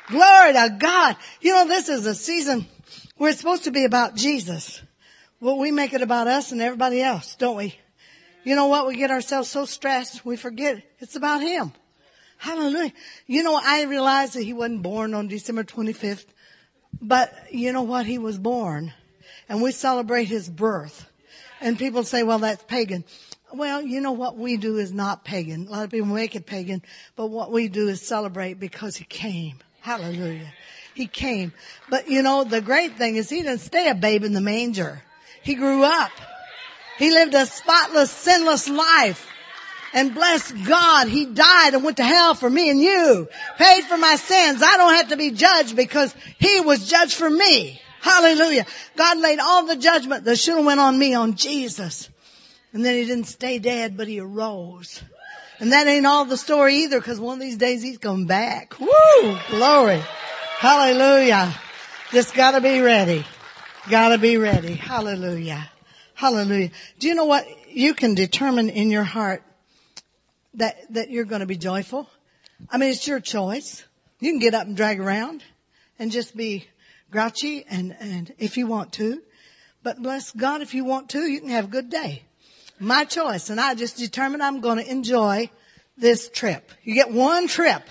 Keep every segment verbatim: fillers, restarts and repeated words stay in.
Glory to God. You know, this is a season where it's supposed to be about Jesus. Well, we make it about us and everybody else, don't we? You know what? We get ourselves so stressed, we forget it's about Him. Hallelujah. You know, I realized that He wasn't born on December twenty-fifth, but you know what? He was born, and we celebrate His birth. And people say, well, that's pagan. Well, you know what we do is not pagan. A lot of people make it pagan, but what we do is celebrate because He came. Hallelujah. He came. But you know, the great thing is He didn't stay a babe in the manger. He grew up. He lived a spotless, sinless life. And bless God, He died and went to hell for me and you. Paid for my sins. I don't have to be judged because He was judged for me. Hallelujah. God laid all the judgment that should have went on me on Jesus. And then He didn't stay dead, but He arose. And that ain't all the story either, because one of these days He's coming back. Woo! Glory. Hallelujah. Just gotta be ready. Gotta be ready. Hallelujah. Hallelujah. Do you know what? You can determine in your heart that, that you're going to be joyful. I mean, it's your choice. You can get up and drag around and just be grouchy and, and if you want to. But bless God, if you want to, you can have a good day. My choice. And I just determined I'm going to enjoy this trip. You get one trip.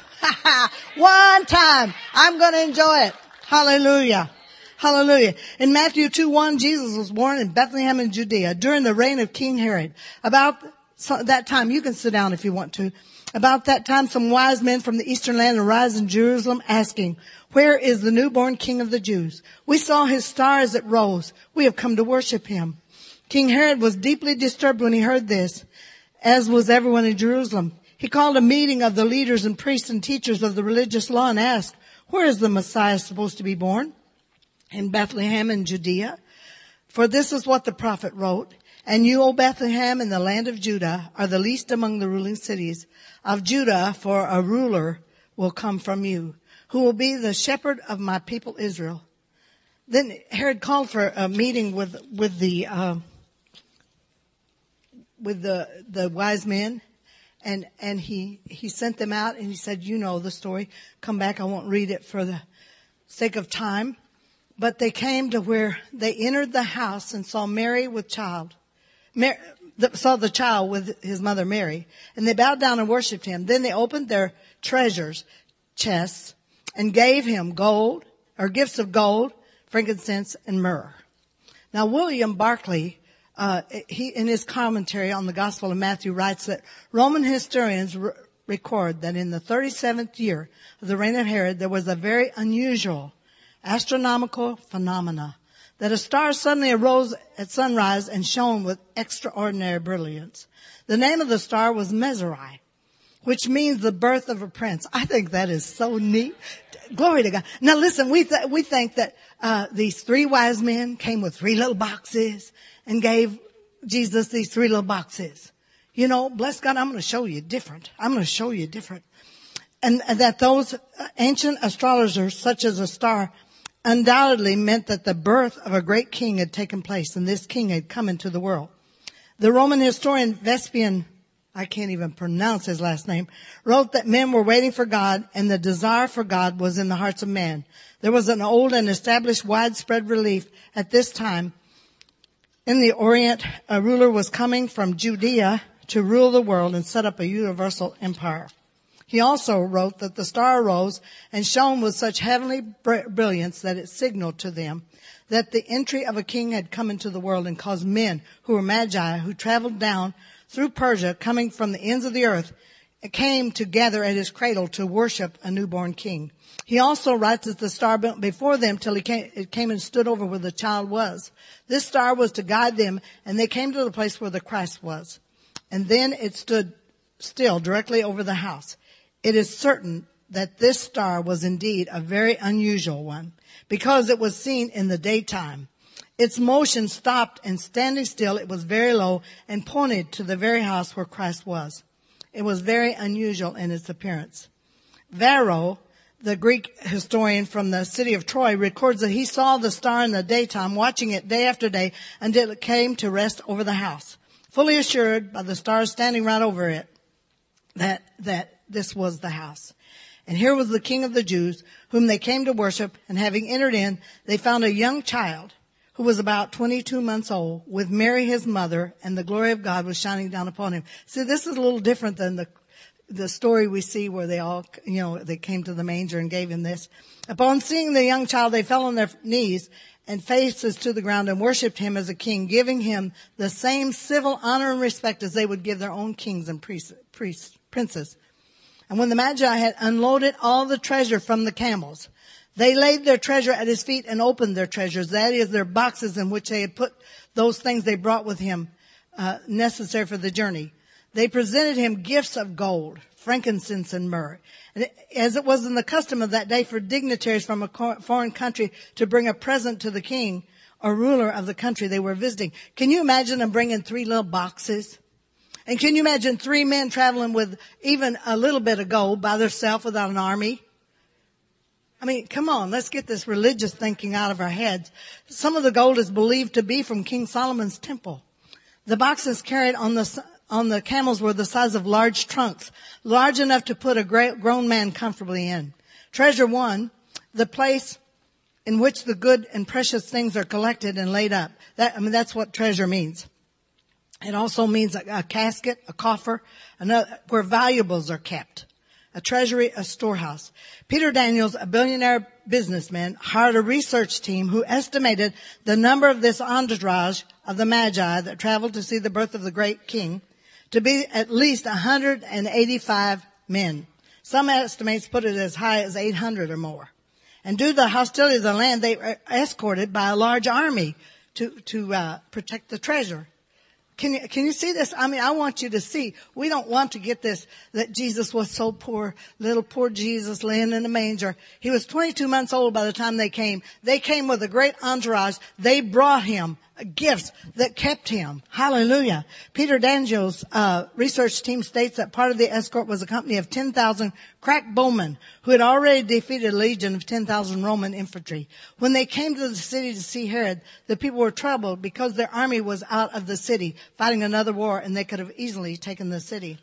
One time. I'm going to enjoy it. Hallelujah. Hallelujah. In Matthew two one, Jesus was born in Bethlehem in Judea during the reign of King Herod. About that time, you can sit down if you want to. About that time, some wise men from the eastern land arise in Jerusalem asking, where is the newborn King of the Jews? We saw His star as it rose. We have come to worship Him. King Herod was deeply disturbed when he heard this, as was everyone in Jerusalem. He called a meeting of the leaders and priests and teachers of the religious law and asked, where is the Messiah supposed to be born? In Bethlehem in Judea. For this is what the prophet wrote. And you, O Bethlehem, in the land of Judah, are the least among the ruling cities of Judah, for a ruler will come from you, who will be the shepherd of my people Israel. Then Herod called for a meeting with with the uh, with the the wise men, and and he he sent them out, and he said, you know the story. Come back. I won't read it for the sake of time. But they came to where they entered the house and saw Mary with child. Mary, the, saw the child with his mother Mary. And they bowed down and worshipped Him. Then they opened their treasures, chests, and gave Him gold, or gifts of gold, frankincense, and myrrh. Now, William Barclay, uh, he, in his commentary on the Gospel of Matthew, writes that Roman historians re- record that in the thirty-seventh year of the reign of Herod, there was a very unusual astronomical phenomena, that a star suddenly arose at sunrise and shone with extraordinary brilliance. The name of the star was Meseri, which means the birth of a prince. I think that is so neat. Glory to God. Now listen, we th- we think that uh these three wise men came with three little boxes and gave Jesus these three little boxes. You know, bless God, I'm going to show you different. I'm going to show you different. And, and that those ancient astrologers, such as a star, undoubtedly meant that the birth of a great king had taken place, and this king had come into the world. The Roman historian Vespasian, I can't even pronounce his last name, wrote that men were waiting for God, and the desire for God was in the hearts of man. There was an old and established widespread belief at this time in the Orient. A ruler was coming from Judea to rule the world and set up a universal empire. He also wrote that the star arose and shone with such heavenly brilliance that it signaled to them that the entry of a king had come into the world, and caused men who were magi, who traveled down through Persia, coming from the ends of the earth, came to gather at his cradle to worship a newborn king. He also writes that the star went before them till he came, it came and stood over where the child was. This star was to guide them, and they came to the place where the Christ was. And then it stood still directly over the house. It is certain that this star was indeed a very unusual one, because it was seen in the daytime. Its motion stopped, and standing still, it was very low and pointed to the very house where Christ was. It was very unusual in its appearance. Varro, the Greek historian from the city of Troy, records that he saw the star in the daytime, watching it day after day until it came to rest over the house, fully assured by the star standing right over it that that this was the house. And here was the king of the Jews, whom they came to worship, and having entered in, they found a young child who was about twenty-two months old, with Mary his mother, and the glory of God was shining down upon him. See, this is a little different than the the story we see where they all, you know, they came to the manger and gave him this. Upon seeing the young child, they fell on their knees and faces to the ground and worshipped him as a king, giving him the same civil honor and respect as they would give their own kings and priests, priests, princes. And when the Magi had unloaded all the treasure from the camels, they laid their treasure at his feet and opened their treasures, that is, their boxes in which they had put those things they brought with him, uh, necessary for the journey. They presented him gifts of gold, frankincense, and myrrh. And as it was in the custom of that day for dignitaries from a foreign country to bring a present to the king or ruler of the country they were visiting. Can you imagine them bringing three little boxes? And can you imagine three men traveling with even a little bit of gold by themselves without an army? I mean, come on, let's get this religious thinking out of our heads. Some of the gold is believed to be from King Solomon's temple. The boxes carried on the on the camels were the size of large trunks, large enough to put a great grown man comfortably in. Treasure one, the place in which the good and precious things are collected and laid up. That, I mean, that's what treasure means. It also means a, a casket, a coffer, another, where valuables are kept. A treasury, a storehouse. Peter Daniels, a billionaire businessman, hired a research team who estimated the number of this entourage of the Magi that traveled to see the birth of the great king to be at least one hundred eighty-five men. Some estimates put it as high as eight hundred or more. And due to the hostility of the land, they were escorted by a large army to, to, uh, protect the treasure. Can you, can you see this? I mean, I want you to see. We don't want to get this, that Jesus was so poor, little poor Jesus laying in a manger. He was twenty-two months old by the time they came. They came with a great entourage. They brought him gifts that kept him. Hallelujah. Peter Daniels' uh, research team states that part of the escort was a company of ten thousand crack bowmen who had already defeated a legion of ten thousand Roman infantry. When they came to the city to see Herod, the people were troubled because their army was out of the city fighting another war, and they could have easily taken the city.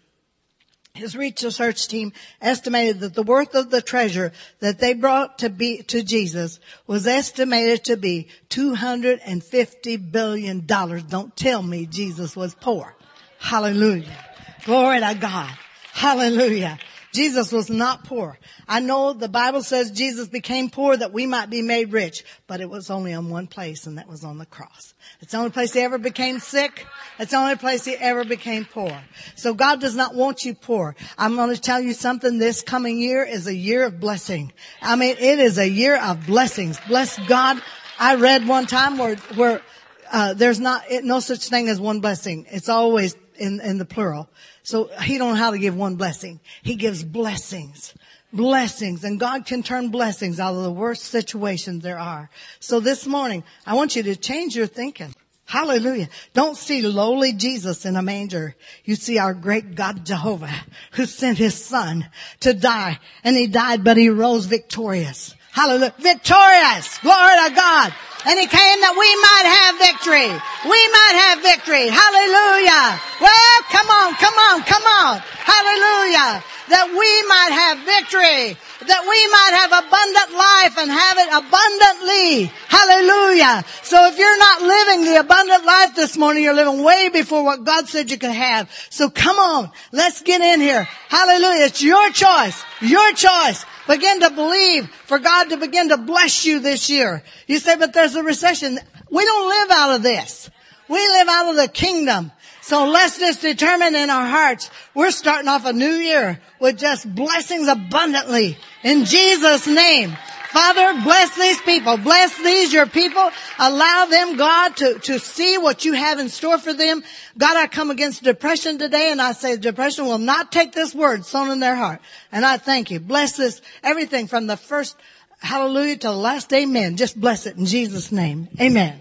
His research team estimated that the worth of the treasure that they brought to be to Jesus was estimated to be two hundred fifty billion dollars. Don't tell me Jesus was poor. Hallelujah. Glory to God. Hallelujah. Jesus was not poor. I know the Bible says Jesus became poor that we might be made rich, but it was only on one place, and that was on the cross. It's the only place he ever became sick. It's the only place he ever became poor. So God does not want you poor. I'm going to tell you something. This coming year is a year of blessing. I mean, it is a year of blessings. Bless God. I read one time where, where, uh, there's not, it, no such thing as one blessing. It's always in, in the plural. So he don't know how to give one blessing. He gives blessings. Blessings. And God can turn blessings out of the worst situations there are. So this morning, I want you to change your thinking. Hallelujah. Don't see lowly Jesus in a manger. You see our great God Jehovah who sent his son to die. And he died, but he rose victorious. Hallelujah. Victorious. Glory to God. And he came that we might have victory. We might have victory. Hallelujah. Well, come on, come on, come on. Hallelujah. That we might have victory. That we might have abundant life and have it abundantly. Hallelujah. So if you're not living the abundant life this morning, you're living way before what God said you could have. So come on, let's get in here. Hallelujah. It's your choice. Your choice. Begin to believe for God to begin to bless you this year. You say, but there's a recession. We don't live out of this. We live out of the kingdom. So let's just determine in our hearts, we're starting off a new year with just blessings abundantly. In Jesus' name. Father, bless these people. Bless these, your people. Allow them, God, to, to see what you have in store for them. God, I come against depression today, and I say depression will not take this word sown in their heart. And I thank you. Bless this, everything from the first hallelujah to the last amen. Just bless it in Jesus' name. Amen.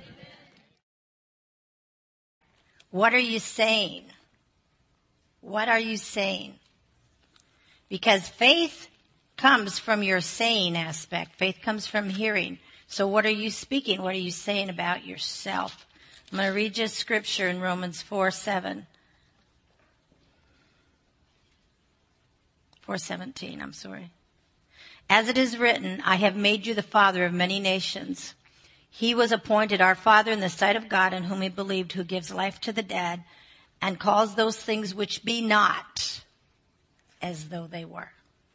What are you saying? What are you saying? Because faith comes from your saying aspect. Faith comes from hearing. So what are you speaking? What are you saying about yourself? I'm going to read you a scripture in Romans four seven. four seventeen, I'm sorry. As it is written, I have made you the father of many nations. He was appointed our father in the sight of God, in whom he believed, who gives life to the dead and calls those things which be not as though they were.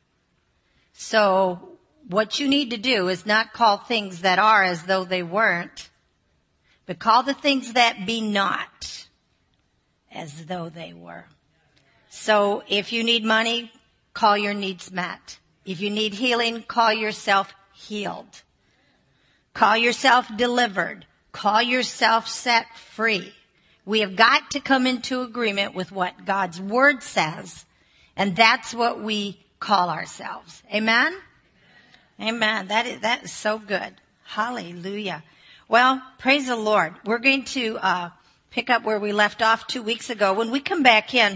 So what you need to do is not call things that are as though they weren't, but call the things that be not as though they were. So if you need money, call your needs met. If you need healing, call yourself healed. Call yourself delivered. Call yourself set free. We have got to come into agreement with what God's word says, and that's what we call ourselves. Amen? Amen. That is, that is so good. Hallelujah. Well, praise the Lord. We're going to uh pick up where we left off two weeks ago. When we come back in,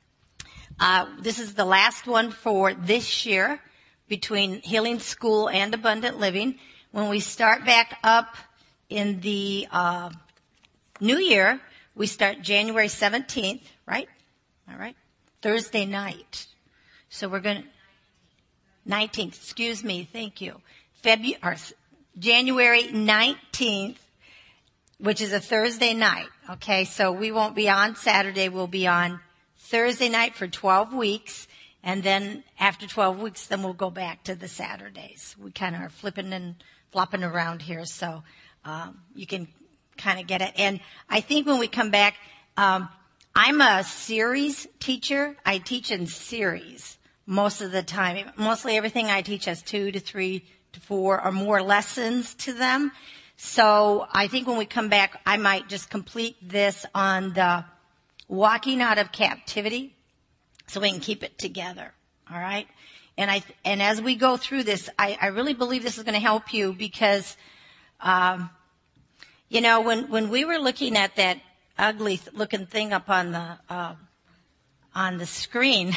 uh this is the last one for this year between Healing School and Abundant Living. When we start back up in the uh new year, we start January seventeenth, right? All right. Thursday night. So we're going to, nineteenth, excuse me, thank you. February, or January nineteenth, which is a Thursday night. Okay, so we won't be on Saturday, we'll be on Thursday night for twelve weeks. And then after twelve weeks, then we'll go back to the Saturdays. We kind of are flipping and flopping around here, so um, you can kind of get it. And I think when we come back, um, I'm a series teacher. I teach in series most of the time. Mostly everything I teach has two to three to four or more lessons to them. So I think when we come back, I might just complete this on the walking out of captivity so we can keep it together. All right. And I, and as we go through this, I, I really believe this is going to help you because, um, you know, when, when we were looking at that ugly looking thing up on the, uh, on the screen,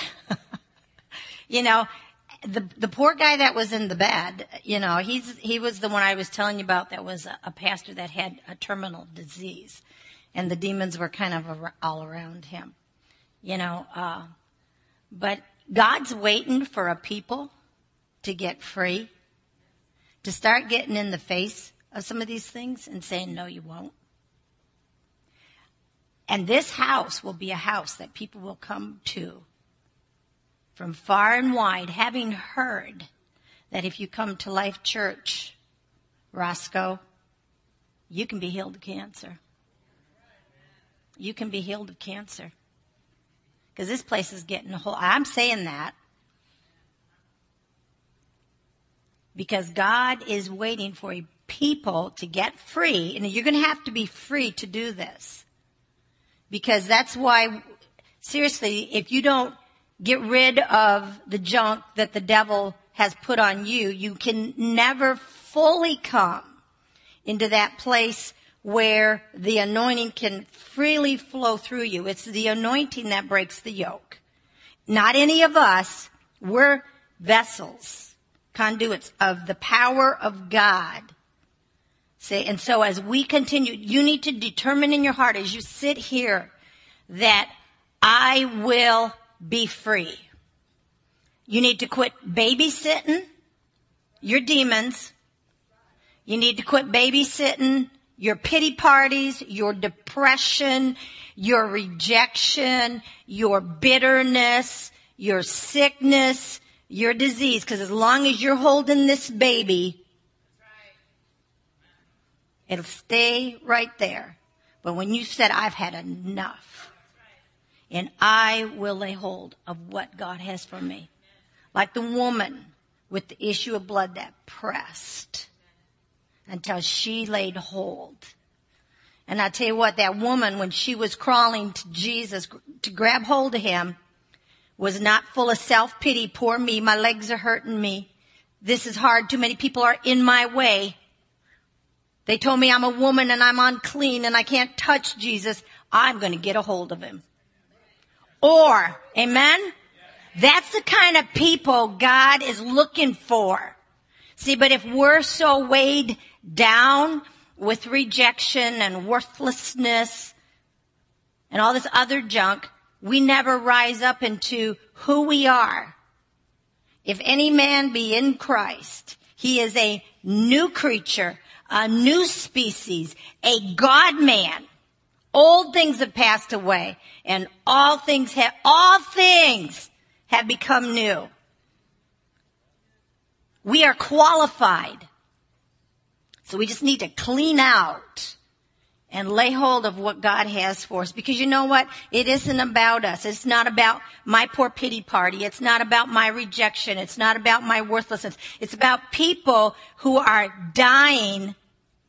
you know, the, the poor guy that was in the bed, you know, he's, he was the one I was telling you about that was a, a pastor that had a terminal disease and the demons were kind of ar- all around him, you know, uh, but God's waiting for a people to get free, to start getting in the face of some of these things and saying, no, you won't. And this house will be a house that people will come to from far and wide, having heard that if you come to Life Church, Roscoe, you can be healed of cancer. You can be healed of cancer. Because this place is getting a whole, I'm saying that because God is waiting for a people to get free, and you're going to have to be free to do this. Because that's why, seriously, if you don't get rid of the junk that the devil has put on you, you can never fully come into that place where the anointing can freely flow through you. It's the anointing that breaks the yoke. Not any of us. We're vessels, conduits of the power of God. See, and so as we continue, you need to determine in your heart as you sit here that I will be free. You need to quit babysitting your demons. You need to quit babysitting your pity parties, your depression, your rejection, your bitterness, your sickness, your disease. Because as long as you're holding this baby, it'll stay right there. But when you said, I've had enough, and I will lay hold of what God has for me. Like the woman with the issue of blood that pressed until she laid hold. And I tell you what, that woman, when she was crawling to Jesus to grab hold of him, was not full of self-pity. Poor me, my legs are hurting me. This is hard. Too many people are in my way. They told me I'm a woman and I'm unclean and I can't touch Jesus. I'm going to get a hold of him. Or, amen? That's the kind of people God is looking for. See, but if we're so weighed down with rejection and worthlessness and all this other junk, we never rise up into who we are If any man be in Christ, he is a new creature, a new species, a God-man. Old things have passed away, and all things have, all things have become new. We are qualified. So we just need to clean out and lay hold of what God has for us. Because you know what? It isn't about us. It's not about my poor pity party. It's not about my rejection. It's not about my worthlessness. It's about people who are dying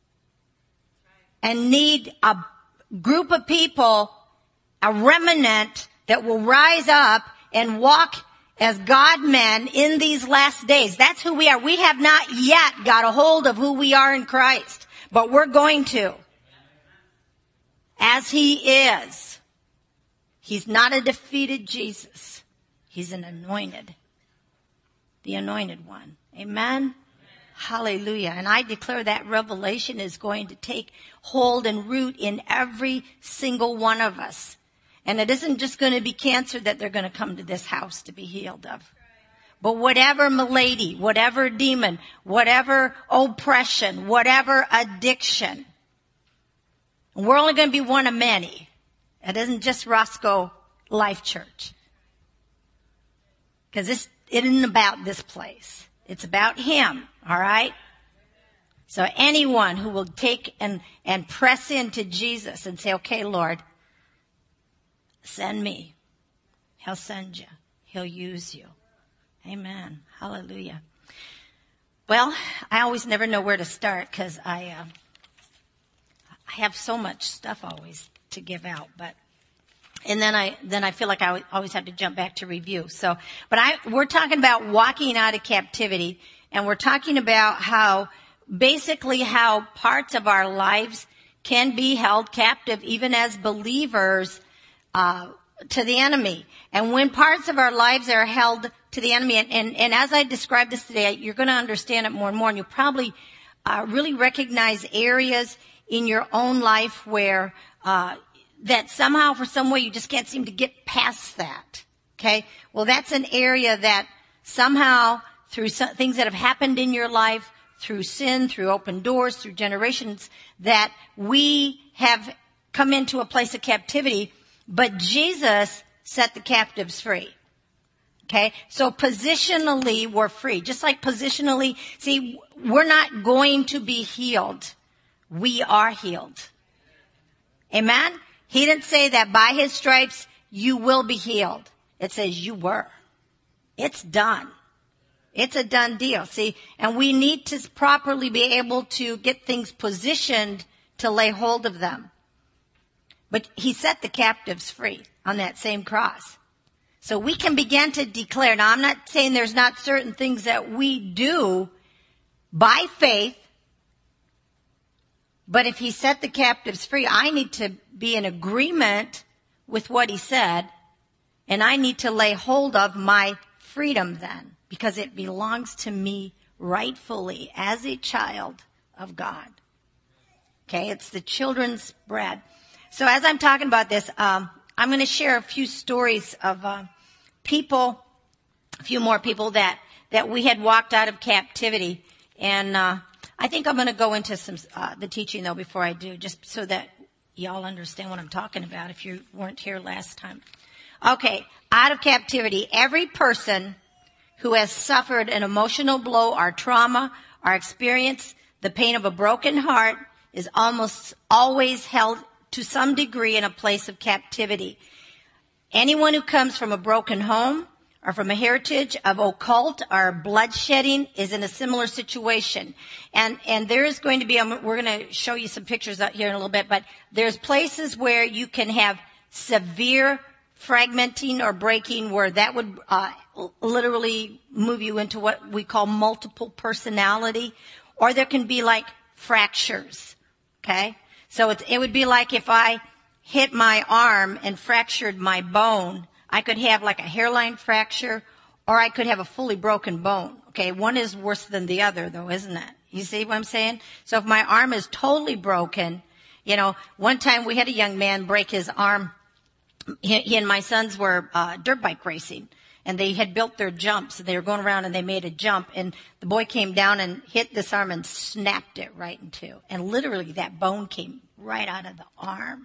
and need a group of people, a remnant that will rise up and walk as God men in these last days. That's who we are. We have not yet got a hold of who we are in Christ, but we're going to. As he is. He's not a defeated Jesus. He's an anointed. The anointed one. Amen? Hallelujah. And I declare that revelation is going to take hold and root in every single one of us. And it isn't just going to be cancer that they're going to come to this house to be healed of. But whatever malady, whatever demon, whatever oppression, whatever addiction, we're only going to be one of many. It isn't just Roscoe Life Church. Because this, it isn't about this place. It's about him. All right? So anyone who will take and, and press into Jesus and say, okay, Lord, send me. He'll send you. He'll use you. Amen. Hallelujah. Well, I always never know where to start because I, uh, I have so much stuff always to give out, but, and then I, then I feel like I always have to jump back to review. So, but I, we're talking about walking out of captivity, and we're talking about how, basically how parts of our lives can be held captive, even as believers, uh, to the enemy. And when parts of our lives are held to the enemy, and, and, and as I describe this today, you're going to understand it more and more, and you'll probably, uh, really recognize areas in your own life where, uh, that somehow for some way you just can't seem to get past that. Okay? Well, that's an area that somehow through some, things that have happened in your life, through sin, through open doors, through generations, that we have come into a place of captivity, but Jesus set the captives free. Okay? So positionally, we're free. Just like positionally, see, we're not going to be healed. We are healed. Amen? He didn't say that by his stripes you will be healed. It says you were. It's done. It's a done deal. See, and we need to properly be able to get things positioned to lay hold of them. But he set the captives free on that same cross. So we can begin to declare. Now, I'm not saying there's not certain things that we do by faith. But if he set the captives free, I need to be in agreement with what he said, and I need to lay hold of my freedom then, because it belongs to me rightfully as a child of God. Okay, it's the children's bread. So as I'm talking about this, um, I'm going to share a few stories of uh, people, a few more people that, that we had walked out of captivity, and uh I think I'm going to go into some uh, the teaching, though, before I do, just so that y'all understand what I'm talking about if you weren't here last time. Okay, out of captivity, every person who has suffered an emotional blow or trauma or experienced the pain of a broken heart is almost always held to some degree in a place of captivity. Anyone who comes from a broken home or from a heritage of occult or bloodshedding is in a similar situation. And, and there is going to be, we're going to show you some pictures out here in a little bit, but there's places where you can have severe fragmenting or breaking where that would, uh, literally move you into what we call multiple personality, or there can be like fractures. Okay? So it's, it would be like if I hit my arm and fractured my bone, I could have like a hairline fracture, or I could have a fully broken bone. Okay, one is worse than the other, though, isn't it? You see what I'm saying? So if my arm is totally broken, you know, one time we had a young man break his arm. He, he and my sons were uh, dirt bike racing, and they had built their jumps. They were going around and they made a jump, and the boy came down and hit this arm and snapped it right in two. And literally that bone came right out of the arm.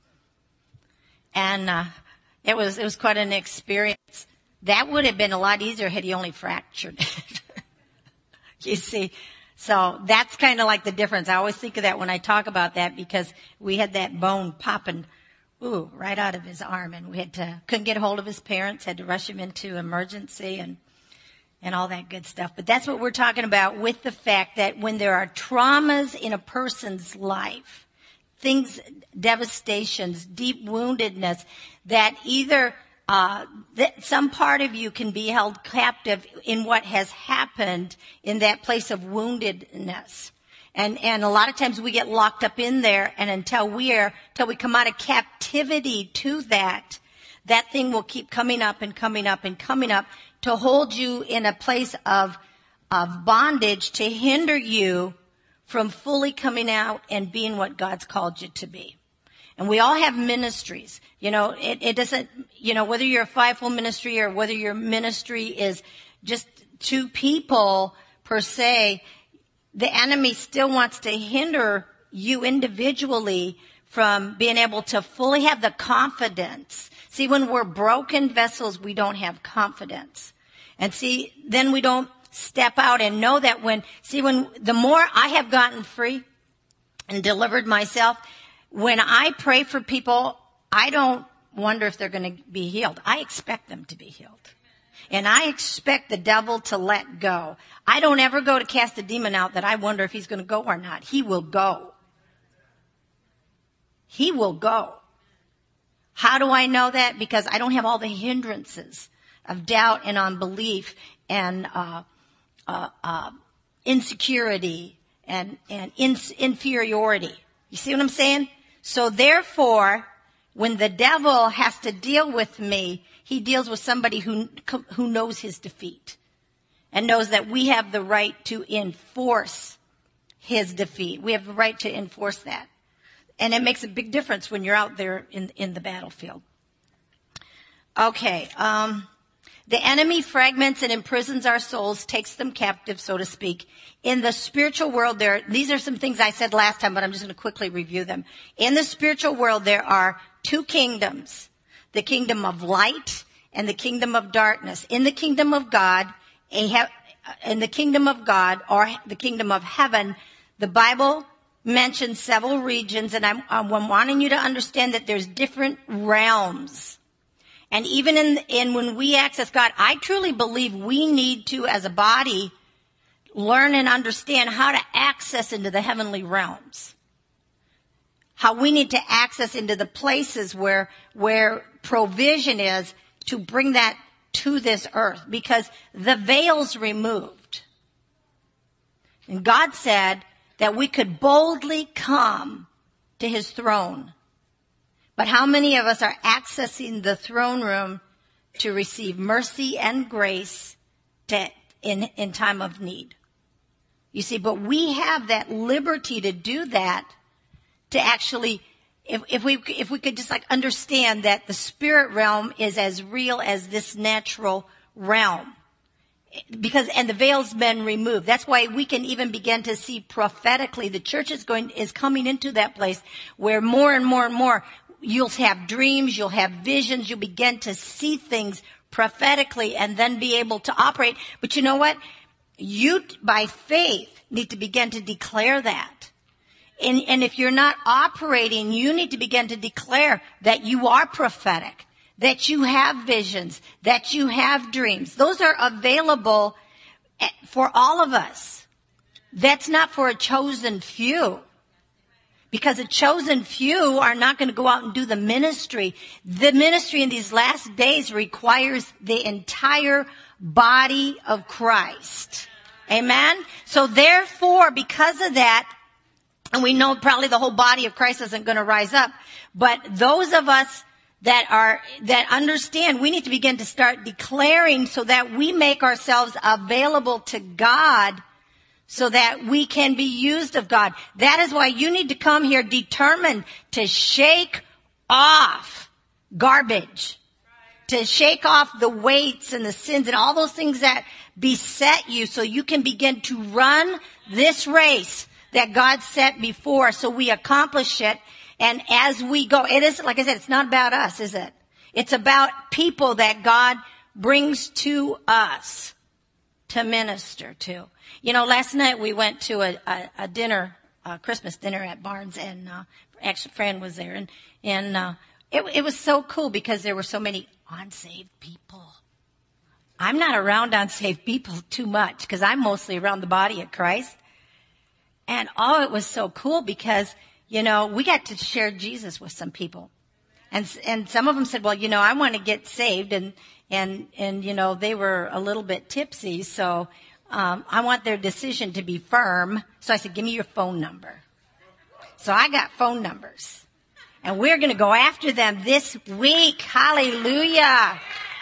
And uh, it was it was quite an experience. That would have been a lot easier had he only fractured it. You see, so that's kind of like the difference. I always think of that when I talk about that, because we had that bone popping, ooh, right out of his arm, and we had to couldn't get a hold of his parents, had to rush him into emergency and and all that good stuff. But that's what we're talking about with the fact that when there are traumas in a person's life, things, devastations, deep woundedness, that either Uh, that some part of you can be held captive in what has happened in that place of woundedness. And, and a lot of times we get locked up in there, and until we are, until we come out of captivity to that, that thing will keep coming up and coming up and coming up to hold you in a place of, of bondage, to hinder you from fully coming out and being what God's called you to be. And we all have ministries. You know, it, it doesn't, you know, whether you're a fivefold ministry or whether your ministry is just two people per se, the enemy still wants to hinder you individually from being able to fully have the confidence. See, when we're broken vessels, we don't have confidence. And see, then we don't step out and know that when, see, when the more I have gotten free and delivered myself, when I pray for people, I don't wonder if they're going to be healed. I expect them to be healed. And I expect the devil to let go. I don't ever go to cast a demon out that I wonder if he's going to go or not. He will go. He will go. How do I know that? Because I don't have all the hindrances of doubt and unbelief and uh, uh, uh, insecurity and, and in- inferiority. You see what I'm saying? So therefore, when the devil has to deal with me, he deals with somebody who who knows his defeat and knows that we have the right to enforce his defeat. We have the right to enforce that. And it makes a big difference when you're out there in, in the battlefield. Okay. Um, the enemy fragments and imprisons our souls, takes them captive, so to speak. In the spiritual world, there, these are some things I said last time, but I'm just going to quickly review them. In the spiritual world, there are two kingdoms, the kingdom of light and the kingdom of darkness. In the kingdom of God, a he- in the kingdom of God, or the kingdom of heaven, the Bible mentions several regions, and I'm, I'm wanting you to understand that there's different realms. And even in, in when we access God, I truly believe we need to, as a body, learn and understand how to access into the heavenly realms. How we need to access into the places where, where provision is to bring that to this earth, because the veil's removed. And God said that we could boldly come to his throne. But how many of us are accessing the throne room to receive mercy and grace to, in, in time of need? You see, but we have that liberty to do that, to actually, if, if we, if we could just like understand that the spirit realm is as real as this natural realm. Because, and the veil's been removed. That's why we can even begin to see prophetically. The church is going, is coming into that place where more and more and more you'll have dreams, you'll have visions, you'll begin to see things prophetically and then be able to operate. But you know what? You, by faith, need to begin to declare that. And, and if you're not operating, you need to begin to declare that you are prophetic, that you have visions, that you have dreams. Those are available for all of us. That's not for a chosen few. Because a chosen few are not going to go out and do the ministry. The ministry in these last days requires the entire body of Christ. Amen? So therefore, because of that, and we know probably the whole body of Christ isn't going to rise up, but those of us that are, that understand, we need to begin to start declaring so that we make ourselves available to God, so that we can be used of God. That is why you need to come here determined to shake off garbage. to shake off the weights and the sins and all those things that beset you so you can begin to run this race that God set before, so we accomplish it. And as we go, it is, like I said, it's not about us, is it? It's about people that God brings to us to minister to. You know, last night we went to a, a, a dinner, a Christmas dinner at Barnes, and uh, actually a friend was there, and and uh, it, it was so cool because there were so many unsaved people. I'm not around unsaved people too much because I'm mostly around the body of Christ. And oh, it was so cool because, you know, we got to share Jesus with some people. And and some of them said, well, you know, I want to get saved. And, and, and you know, they were a little bit tipsy. So um, I want their decision to be firm. So I said, give me your phone number. So I got phone numbers. And we're going to go after them this week. Hallelujah.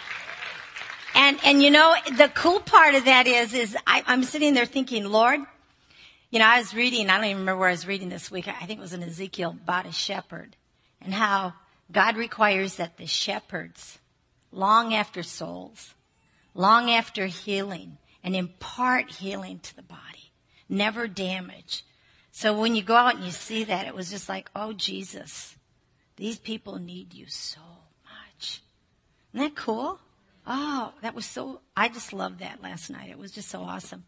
And, and you know, the cool part of that is, is I, I'm sitting there thinking, Lord, you know, I was reading, I don't even remember where I was reading this week. I think it was in Ezekiel about a shepherd and how God requires that the shepherds long after souls, long after healing, and impart healing to the body, never damage. So when you go out and you see that, it was just like, oh, Jesus, these people need you so much. Isn't that cool? Oh, that was so, I just loved that last night. It was just so awesome.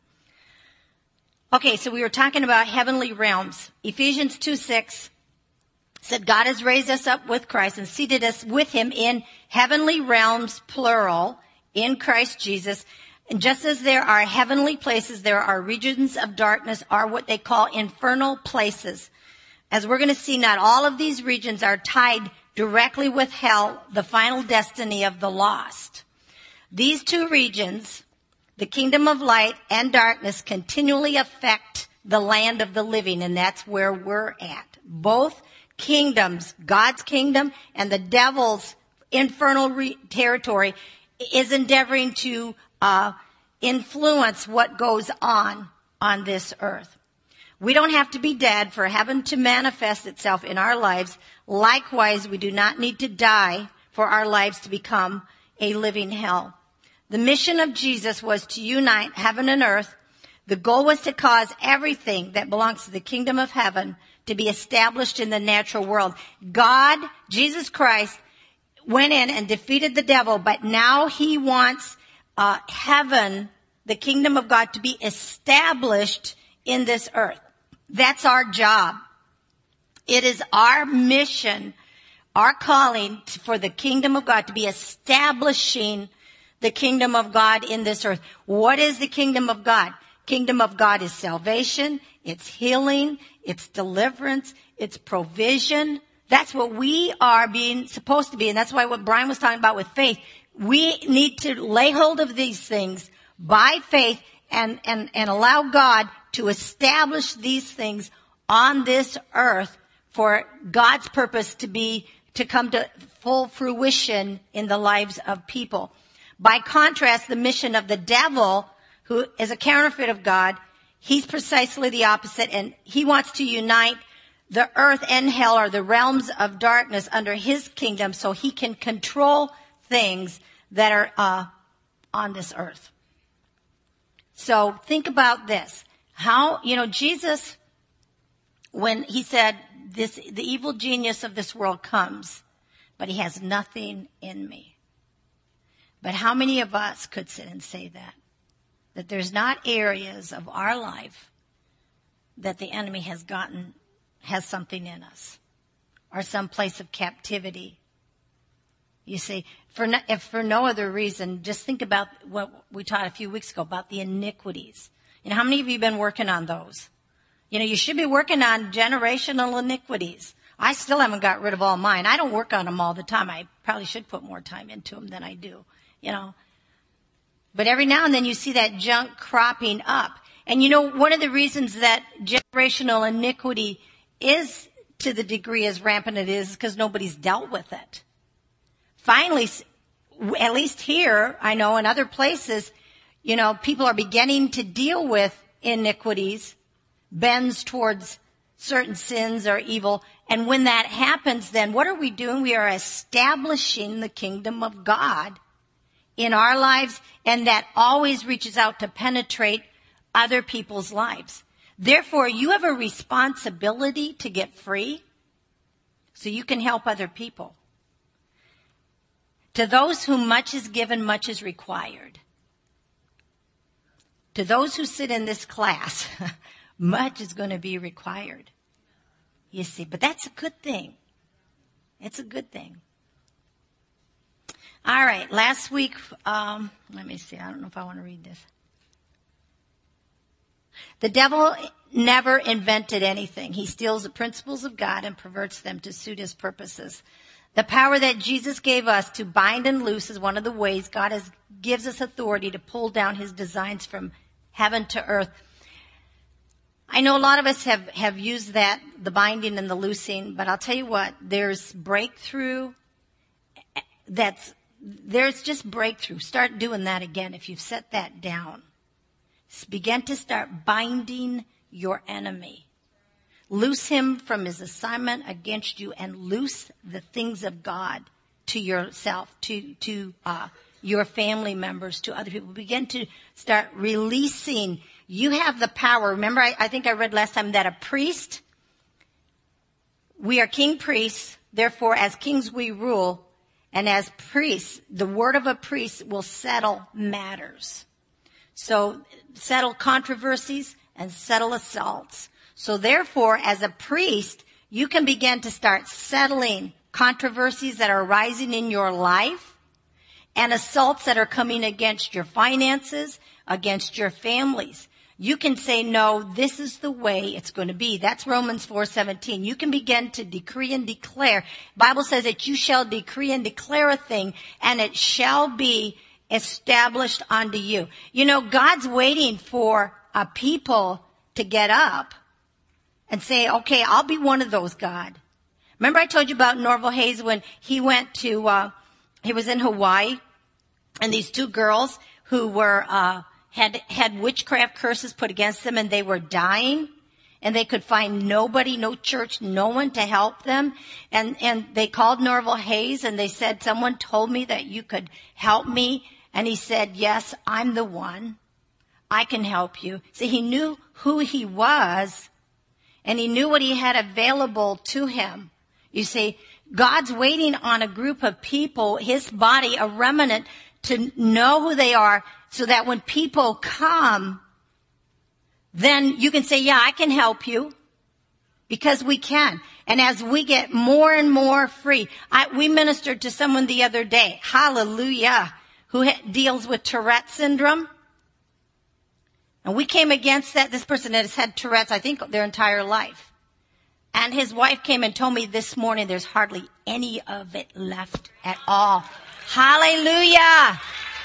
Okay, so we were talking about heavenly realms. Ephesians two six said God has raised us up with Christ and seated us with him in heavenly realms, plural, in Christ Jesus. And just as there are heavenly places, there are regions of darkness, are what they call infernal places. As we're going to see, not all of these regions are tied directly with hell, the final destiny of the lost. These two regions, the kingdom of light and darkness, continually affect the land of the living, and that's where we're at. Both kingdoms, God's kingdom and the devil's infernal re- territory, is endeavoring to uh influence what goes on on this earth. We don't have to be dead for heaven to manifest itself in our lives. Likewise, we do not need to die for our lives to become a living hell. The mission of Jesus was to unite heaven and earth. The goal was to cause everything that belongs to the kingdom of heaven to be established in the natural world. God, Jesus Christ, went in and defeated the devil, but now he wants uh, heaven, the kingdom of God, to be established in this earth. That's our job. It is our mission, our calling to, for the kingdom of God to be establishing the kingdom of God in this earth. What is the kingdom of God? Kingdom of God is salvation, it's healing, it's deliverance, it's provision. That's what we are being supposed to be. And that's why what Brian was talking about with faith, we need to lay hold of these things by faith and, and, and allow God to establish these things on this earth for God's purpose to be, to come to full fruition in the lives of people. By contrast, the mission of the devil, who is a counterfeit of God, he's precisely the opposite, and he wants to unite the earth and hell, or the realms of darkness, under his kingdom so he can control things that are uh, on this earth. So think about this. How, you know, Jesus, when he said, this, the evil genius of this world comes, but he has nothing in me. But how many of us could sit and say that? That there's not areas of our life that the enemy has gotten, has something in us, or some place of captivity. You see, for no, if for no other reason, just think about what we taught a few weeks ago about the iniquities. You know, how many of you have been working on those? You know, you should be working on generational iniquities. I still haven't got rid of all mine. I don't work on them all the time. I probably should put more time into them than I do, you know. But every now and then you see that junk cropping up. And you know, one of the reasons that generational iniquity is to the degree as rampant it is because nobody's dealt with it. Finally, at least here, I know in other places, you know, people are beginning to deal with iniquities, bends towards certain sins are evil. And when that happens, then what are we doing? We are establishing the kingdom of God in our lives, and that always reaches out to penetrate other people's lives. Therefore, you have a responsibility to get free so you can help other people. To those whom much is given, much is required. To those who sit in this class, much is going to be required. You see, but that's a good thing. It's a good thing. All right, last week, um, let me see, I don't know if I want to read this. The devil never invented anything. He steals the principles of God and perverts them to suit his purposes. The power that Jesus gave us to bind and loose is one of the ways God has, gives us authority to pull down his designs from heaven to earth. I know a lot of us have, have used that, the binding and the loosing, but I'll tell you what, there's breakthrough that's, there's just breakthrough. Start doing that again if you've set that down. Begin to start binding your enemy. Loose him from his assignment against you and loose the things of God to yourself, to, to, uh, your family members, to other people. Begin to start releasing. You have the power. Remember, I, I think I read last time that a priest, we are king priests, therefore as kings we rule, and as priests, the word of a priest will settle matters. So settle controversies and settle assaults. So therefore, as a priest, you can begin to start settling controversies that are arising in your life and assaults that are coming against your finances, against your families. You can say, no, this is the way it's going to be. That's Romans four seventeen. You can begin to decree and declare. The Bible says that you shall decree and declare a thing, and it shall be established unto you. You know, God's waiting for a people to get up and say, okay, I'll be one of those, God. Remember I told you about Norval Hayes when he went to, uh, he was in Hawaii, and these two girls who were, uh, had, had witchcraft curses put against them, and they were dying, and they could find nobody, no church, no one to help them. And, and they called Norval Hayes, and they said, someone told me that you could help me. And he said, yes, I'm the one. I can help you. See, he knew who he was, and he knew what he had available to him. You see, God's waiting on a group of people, his body, a remnant, to know who they are, so that when people come, then you can say, yeah, I can help you. Because we can. And as we get more and more free, I, we ministered to someone the other day, hallelujah, who ha- deals with Tourette syndrome. And we came against that. This person has had Tourette's, I think, their entire life. And his wife came and told me this morning there's hardly any of it left at all. Hallelujah.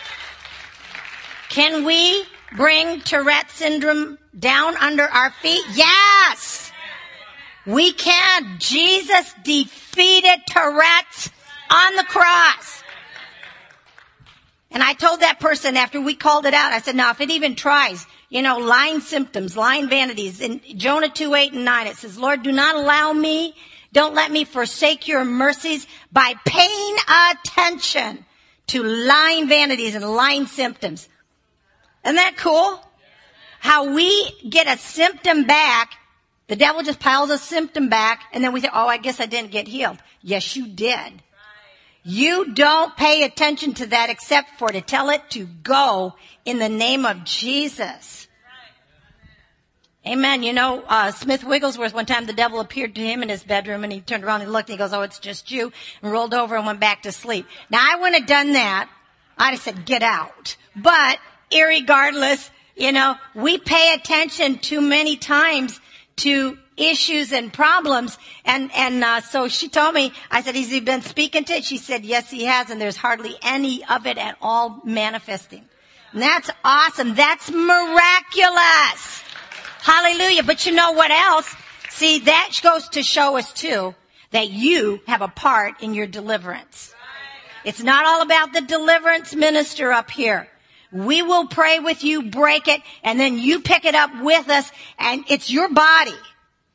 Can we bring Tourette syndrome down under our feet? Yes. We can. Jesus defeated Tourette's on the cross. And I told that person after we called it out, I said, now if it even tries, you know, lying symptoms, lying vanities. In Jonah two, eight, and nine, it says, Lord, do not allow me, don't let me forsake your mercies by paying attention to lying vanities and lying symptoms. Isn't that cool? How we get a symptom back, the devil just piles a symptom back, and then we say, oh, I guess I didn't get healed. Yes, you did. You don't pay attention to that except for to tell it to go in the name of Jesus. Amen. You know, uh, Smith Wigglesworth, one time the devil appeared to him in his bedroom, and he turned around and looked, and he goes, oh, it's just you, and rolled over and went back to sleep. Now, I wouldn't have done that. I'd have said, get out. But, irregardless, you know, we pay attention too many times to issues and problems. And, and, uh, so she told me, I said, has he been speaking to it? She said, yes, he has. And there's hardly any of it at all manifesting. And that's awesome. That's miraculous. Hallelujah. But you know what else? See, that goes to show us too that you have a part in your deliverance. It's not all about the deliverance minister up here. We will pray with you, break it, and then you pick it up with us, and it's your body.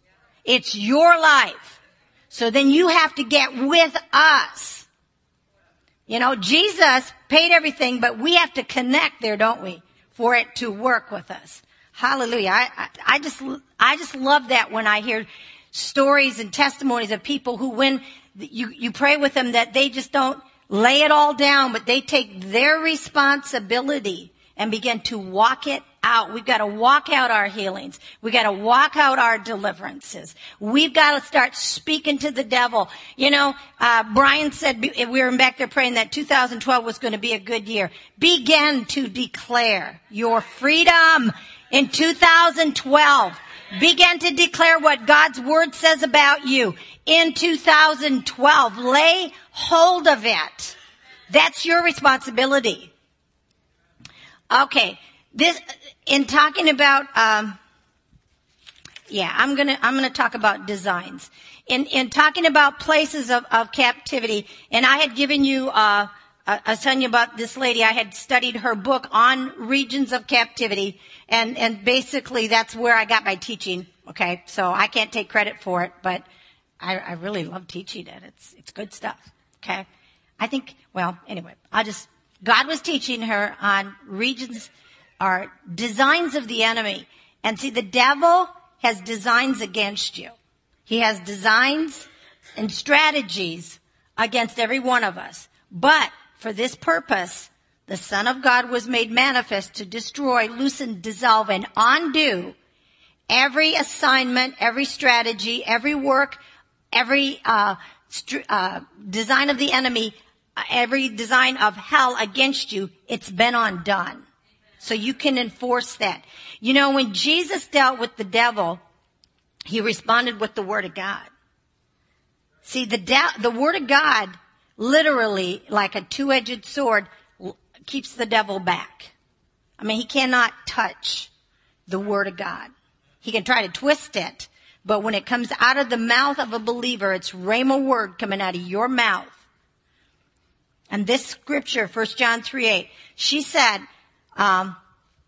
It's your life. So then you have to get with us. You know, Jesus paid everything, but we have to connect there, don't we? For it to work with us. Hallelujah. I, I, I just, I just love that when I hear stories and testimonies of people who, when you, you pray with them, that they just don't lay it all down, but they take their responsibility and begin to walk it out. We've got to walk out our healings. We've got to walk out our deliverances. We've got to start speaking to the devil. You know, uh, Brian said, we were back there praying that two thousand twelve was going to be a good year. Begin to declare your freedom in two thousand twelve. Begin to declare what God's word says about you in two thousand twelve. Lay hold of it. That's your responsibility. Okay. This, in talking about, um, yeah, I'm gonna, I'm gonna talk about designs. In, in talking about places of, of captivity, and I had given you, uh, I was telling you about this lady. I had studied her book on regions of captivity, and, and basically that's where I got my teaching. Okay. So I can't take credit for it, but I, I really love teaching it. It's, it's good stuff. Okay. I think, well, anyway, I just, God was teaching her on regions, are designs of the enemy. And see, the devil has designs against you. He has designs and strategies against every one of us. But for this purpose, the Son of God was made manifest to destroy, loosen, dissolve, and undo every assignment, every strategy, every work, every uh, st- uh design of the enemy, every design of hell against you. It's been undone. So you can enforce that. You know, when Jesus dealt with the devil, he responded with the word of God. See, the de- the word of God, literally, like a two-edged sword, keeps the devil back. I mean, he cannot touch the word of God. He can try to twist it, but when it comes out of the mouth of a believer, it's rhema word coming out of your mouth. And this scripture, First John three eight, she said, Um,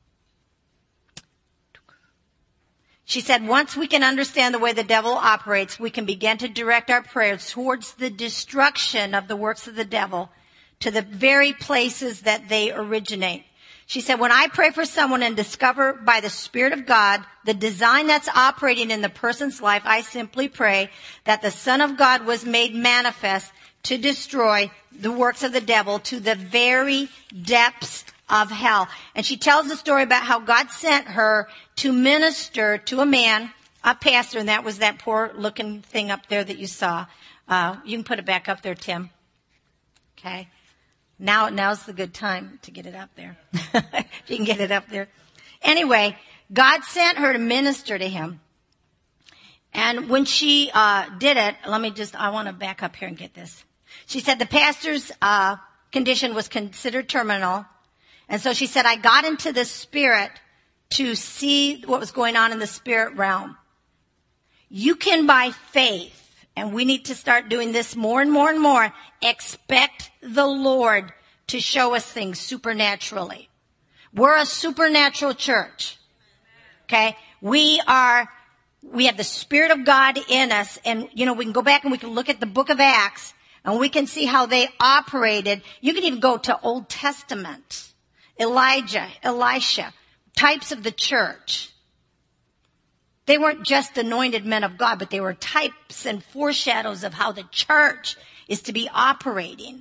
she said, once we can understand the way the devil operates, we can begin to direct our prayers towards the destruction of the works of the devil to the very places that they originate. She said, when I pray for someone and discover by the Spirit of God the design that's operating in the person's life, I simply pray that the Son of God was made manifest to destroy the works of the devil to the very depths of hell. And she tells the story about how God sent her to minister to a man, a pastor, and that was that poor looking thing up there that you saw. Uh, you can put it back up there, Tim. Okay. Now, now's the good time to get it up there. If you can get it up there. Anyway, God sent her to minister to him. And when she, uh, did it, let me just, I want to back up here and get this. She said the pastor's, uh, condition was considered terminal. And so she said, I got into the spirit to see what was going on in the spirit realm. You can, by faith, and we need to start doing this more and more and more, expect the Lord to show us things supernaturally. We're a supernatural church. Okay? We are, we have the Spirit of God in us, and, you know, we can go back and we can look at the book of Acts, and we can see how they operated. You can even go to Old Testament. Elijah, Elisha, types of the church. They weren't just anointed men of God, but they were types and foreshadows of how the church is to be operating.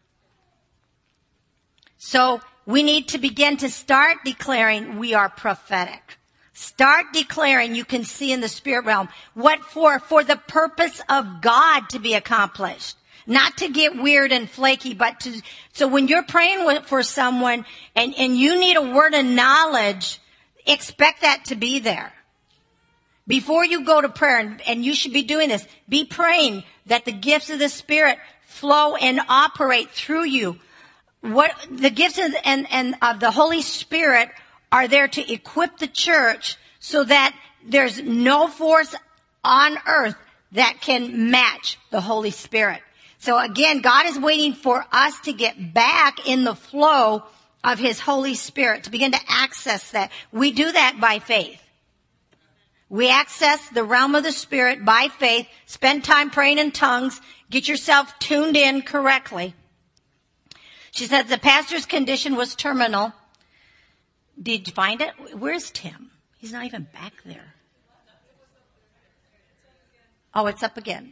So we need to begin to start declaring we are prophetic. Start declaring you can see in the spirit realm. What for? For the purpose of God to be accomplished. Not to get weird and flaky, but to, so when you're praying with, for someone and, and you need a word of knowledge, expect that to be there. Before you go to prayer, and, and you should be doing this, be praying that the gifts of the Spirit flow and operate through you. What, the gifts of, and, and of the Holy Spirit are there to equip the church so that there's no force on earth that can match the Holy Spirit. So again, God is waiting for us to get back in the flow of His Holy Spirit, to begin to access that. We do that by faith. We access the realm of the Spirit by faith. Spend time praying in tongues. Get yourself tuned in correctly. She said the pastor's condition was terminal. Did you find it? Where's Tim? He's not even back there. Oh, it's up again.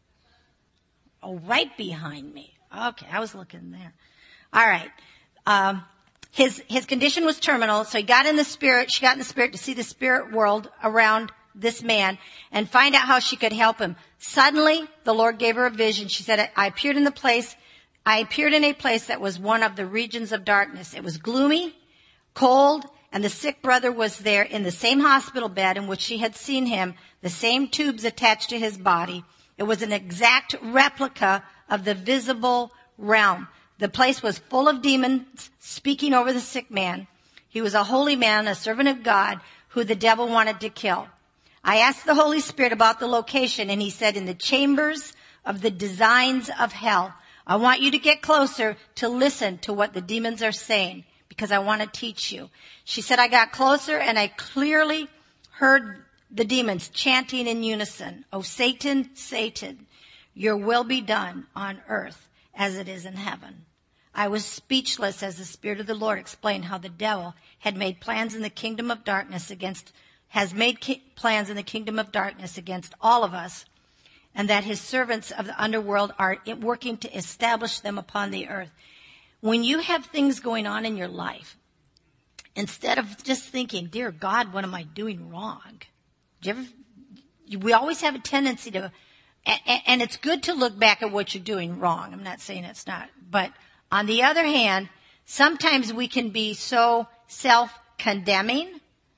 Oh, right behind me. Okay, I was looking there. All right. Um, his his condition was terminal, so he got in the spirit. She got in the spirit to see the spirit world around this man and find out how she could help him. Suddenly, the Lord gave her a vision. She said, I appeared in the place, I appeared in a place that was one of the regions of darkness. It was gloomy, cold, and the sick brother was there in the same hospital bed in which she had seen him, the same tubes attached to his body. It was an exact replica of the visible realm. The place was full of demons speaking over the sick man. He was a holy man, a servant of God, who the devil wanted to kill. I asked the Holy Spirit about the location, and he said, in the chambers of the designs of hell. I want you to get closer to listen to what the demons are saying, because I want to teach you. She said, I got closer, and I clearly heard the demons chanting in unison, Oh, Satan, Satan, your will be done on earth as it is in heaven. I was speechless as the Spirit of the Lord explained how the devil had made plans in the kingdom of darkness against, has made ki- plans in the kingdom of darkness against all of us, and that his servants of the underworld are working to establish them upon the earth. When you have things going on in your life, instead of just thinking, dear God, what am I doing wrong? Do you ever, we always have a tendency to, and, and it's good to look back at what you're doing wrong. I'm not saying it's not. But on the other hand, sometimes we can be so self-condemning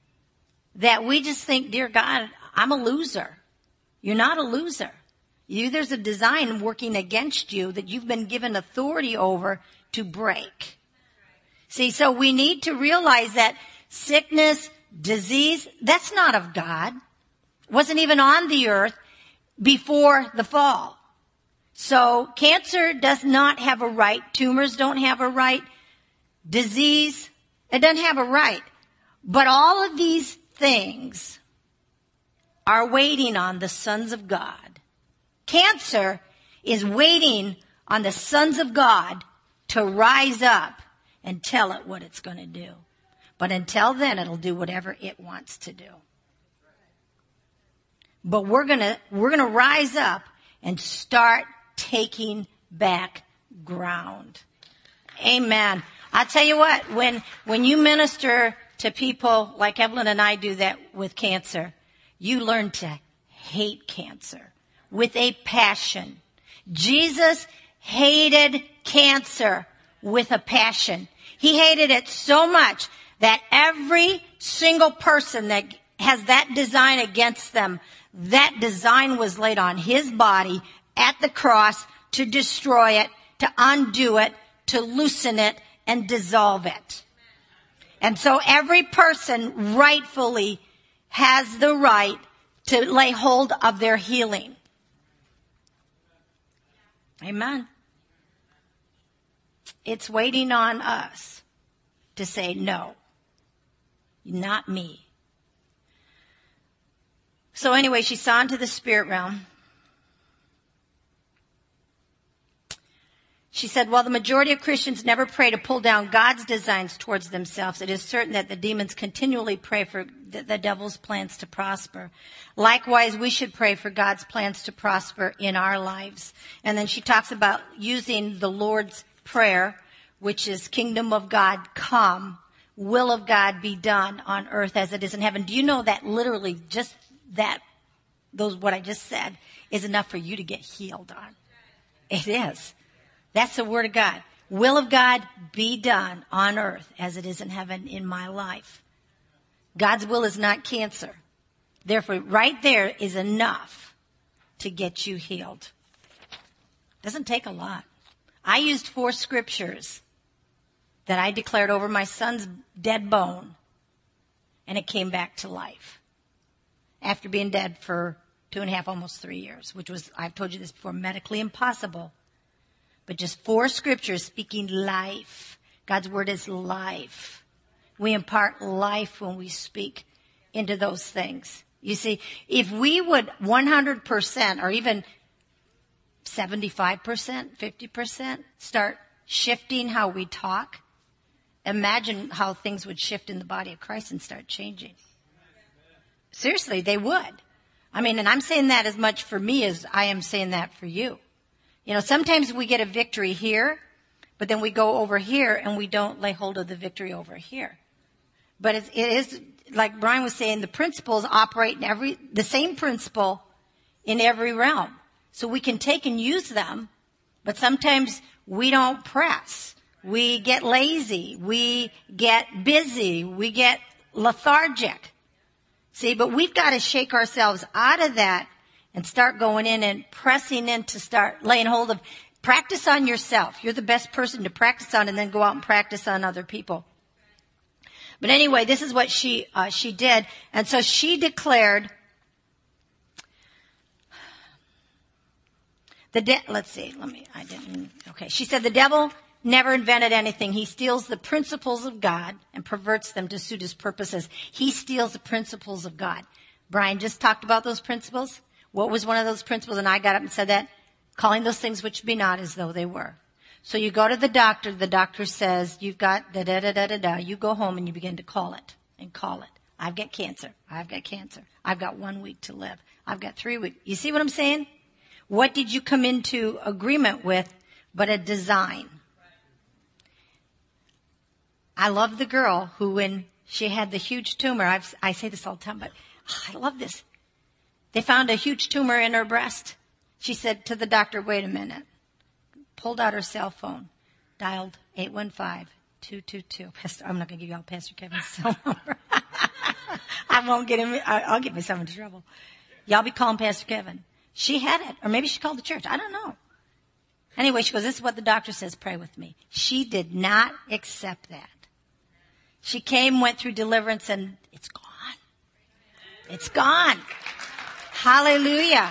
that we just think, dear God, I'm a loser. You're not a loser. You, there's a design working against you that you've been given authority over to break. See, so we need to realize that sickness, disease, that's not of God. Wasn't even on the earth before the fall. So cancer does not have a right. Tumors don't have a right. Disease, it doesn't have a right. But all of these things are waiting on the sons of God. Cancer is waiting on the sons of God to rise up and tell it what it's going to do. But until then, it'll do whatever it wants to do. But we're going to, we're going to rise up and start taking back ground. Amen. I'll tell you what, when, when you minister to people like Evelyn and I do that with cancer, you learn to hate cancer with a passion. Jesus hated cancer with a passion. He hated it so much that every single person that has that design against them, that design was laid on his body at the cross to destroy it, to undo it, to loosen it, and dissolve it. And so every person rightfully has the right to lay hold of their healing. Amen. It's waiting on us to say, no, not me. So anyway, she saw into the spirit realm. She said, while the majority of Christians never pray to pull down God's designs towards themselves, it is certain that the demons continually pray for the, the devil's plans to prosper. Likewise, we should pray for God's plans to prosper in our lives. And then she talks about using the Lord's Prayer, which is kingdom of God come, will of God be done on earth as it is in heaven. Do you know that literally just that, those, what I just said is enough for you to get healed on? It is. That's the word of God. Will of God be done on earth as it is in heaven in my life. God's will is not cancer. Therefore, right there is enough to get you healed. Doesn't take a lot. I used four scriptures that I declared over my son's dead bone, and it came back to life after being dead for two and a half, almost three years, which was, I've told you this before, medically impossible. But just four scriptures speaking life. God's word is life. We impart life when we speak into those things. You see, if we would one hundred percent or even seventy-five percent, fifty percent start shifting how we talk, imagine how things would shift in the body of Christ and start changing. Seriously, they would. I mean, and I'm saying that as much for me as I am saying that for you. You know, sometimes we get a victory here, but then we go over here and we don't lay hold of the victory over here. But it's, it is, like Brian was saying, the principles operate in every, the same principle in every realm. So we can take and use them, but sometimes we don't press. We get lazy. We get busy. We get lethargic. See, but we've got to shake ourselves out of that and start going in and pressing in to start laying hold of. Practice on yourself. You're the best person to practice on, and then go out and practice on other people. But anyway, this is what she uh, she did. And so she declared, the de- let's see, let me, I didn't, okay. She said the devil never invented anything. He steals the principles of God and perverts them to suit his purposes. He steals the principles of God. Brian just talked about those principles. What was one of those principles? And I got up and said that. Calling those things which be not as though they were. So you go to the doctor. The doctor says, you've got da da da da da da. You go home and you begin to call it and call it. I've got cancer. I've got cancer. I've got one week to live. I've got three weeks. You see what I'm saying? What did you come into agreement with but a design? I love the girl who, when she had the huge tumor, I've, I say this all the time, but oh, I love this. They found a huge tumor in her breast. She said to the doctor, wait a minute. Pulled out her cell phone, dialed eight one five, two two two. Pastor, I'm not going to give you all Pastor Kevin's cell number. I won't get him, I'll get myself into trouble. Y'all be calling Pastor Kevin. She had it, or maybe she called the church. I don't know. Anyway, she goes, this is what the doctor says, pray with me. She did not accept that. She came, went through deliverance, and it's gone. It's gone. Hallelujah.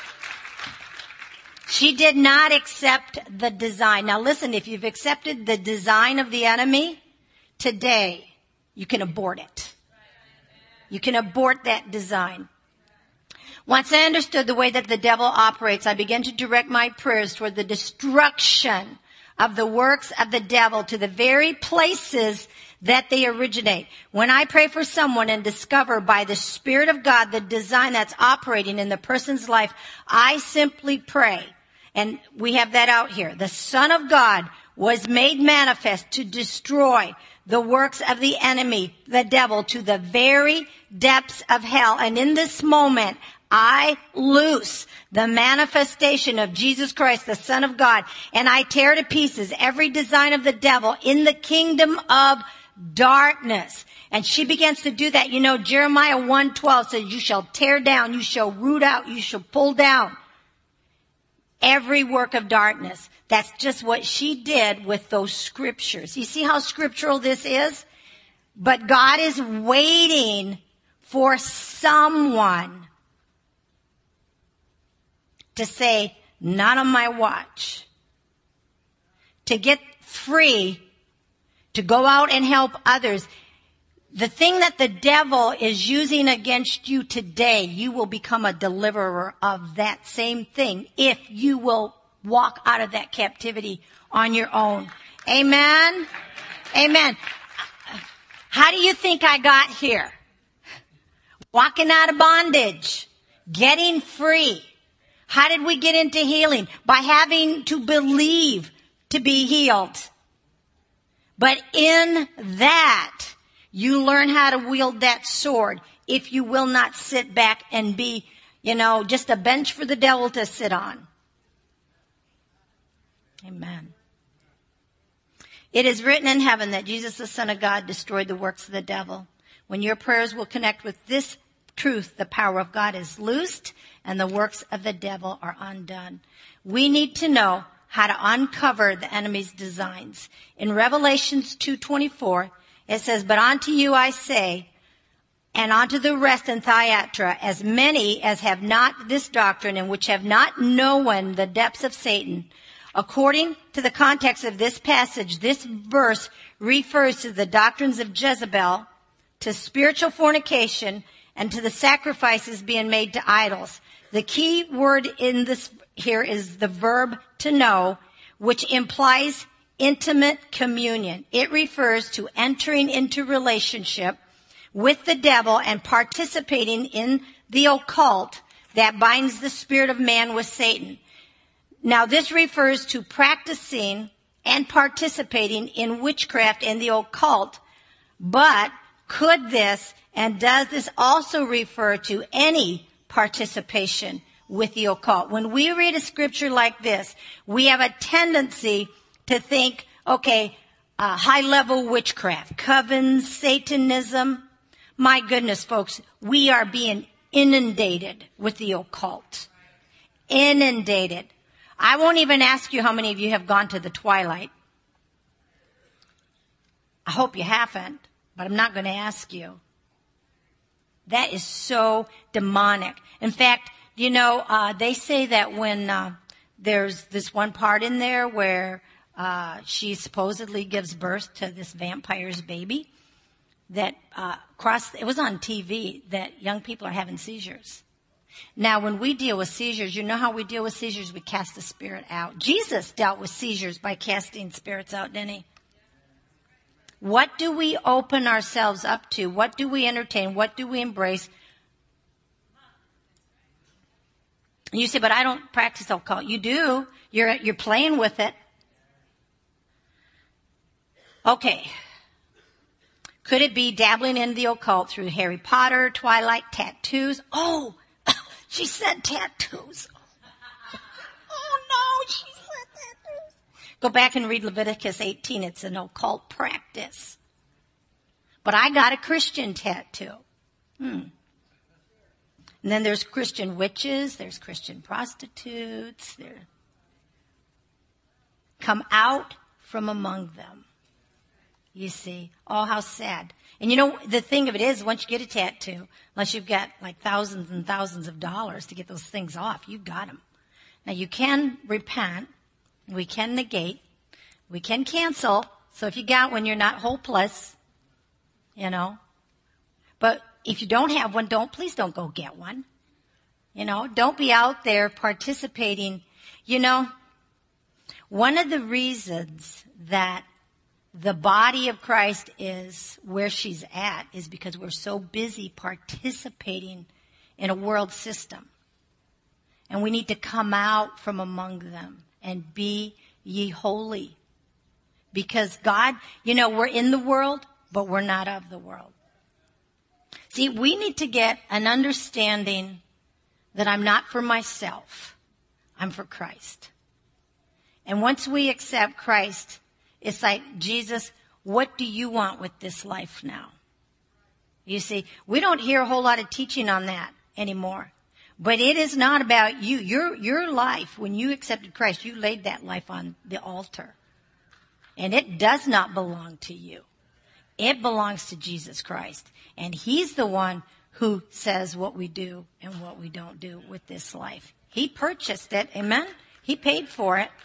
She did not accept the design. Now listen, if you've accepted the design of the enemy, today you can abort it. You can abort that design. Once I understood the way that the devil operates, I began to direct my prayers toward the destruction of the works of the devil to the very places that they originate. When I pray for someone and discover by the Spirit of God the design that's operating in the person's life, I simply pray. And we have that out here. The Son of God was made manifest to destroy the works of the enemy, the devil, to the very depths of hell. And in this moment, I loose the manifestation of Jesus Christ, the Son of God, and I tear to pieces every design of the devil in the kingdom of darkness. And she begins to do that. You know, Jeremiah one twelve says, you shall tear down, you shall root out, you shall pull down every work of darkness. That's just what she did with those scriptures. You see how scriptural this is? But God is waiting for someone to say, not on my watch. To get free, to go out and help others. The thing that the devil is using against you today, you will become a deliverer of that same thing if you will walk out of that captivity on your own. Amen? Amen. How do you think I got here? Walking out of bondage. Getting free. How did we get into healing? By having to believe to be healed. But in that, you learn how to wield that sword if you will not sit back and be, you know, just a bench for the devil to sit on. Amen. It is written in heaven that Jesus, the Son of God, destroyed the works of the devil. When your prayers will connect with this truth, the power of God is loosed and the works of the devil are undone. We need to know how to uncover the enemy's designs. In Revelations two twenty-four, it says, but unto you I say, and unto the rest in Thyatira, as many as have not this doctrine and which have not known the depths of Satan. According to the context of this passage, this verse refers to the doctrines of Jezebel, to spiritual fornication, and to the sacrifices being made to idols. The key word in this here is the verb to know, which implies intimate communion. It refers to entering into relationship with the devil and participating in the occult that binds the spirit of man with Satan. Now, this refers to practicing and participating in witchcraft and the occult, but could this and does this also refer to any participation with the occult? When we read a scripture like this, we have a tendency to think, okay, uh, high-level witchcraft, covens, Satanism. My goodness, folks, we are being inundated with the occult. Inundated. I won't even ask you how many of you have gone to the Twilight. I hope you haven't, but I'm not going to ask you. That is so demonic. In fact, you know, uh, they say that when uh, there's this one part in there where uh, she supposedly gives birth to this vampire's baby, that uh, across, it was on T V, that young people are having seizures. Now, when we deal with seizures, you know how we deal with seizures? We cast the spirit out. Jesus dealt with seizures by casting spirits out, didn't he? What do we open ourselves up to? What do we entertain? What do we embrace? You say, but I don't practice occult. You do. You're, you're playing with it. Okay. Could it be dabbling in the occult through Harry Potter, Twilight, tattoos? Oh, she said tattoos. Oh no, she said tattoos. Go back and read Leviticus eighteen. It's an occult practice. But I got a Christian tattoo. Hmm. And then there's Christian witches. There's Christian prostitutes. There. Come out from among them. You see, oh, how sad. And you know, the thing of it is, once you get a tattoo, unless you've got like thousands and thousands of dollars to get those things off, you've got them. Now, you can repent. We can negate. We can cancel. So if you got one, you're not hopeless, you know. But if you don't have one, don't, please don't go get one. You know, don't be out there participating. You know, one of the reasons that the body of Christ is where she's at is because we're so busy participating in a world system. And we need to come out from among them and be ye holy. Because God, you know, we're in the world, but we're not of the world. See, we need to get an understanding that I'm not for myself. I'm for Christ. And once we accept Christ, it's like, Jesus, what do you want with this life now? You see, we don't hear a whole lot of teaching on that anymore. But it is not about you. Your, your life, when you accepted Christ, you laid that life on the altar. And it does not belong to you. It belongs to Jesus Christ. And he's the one who says what we do and what we don't do with this life. He purchased it. Amen? He paid for it.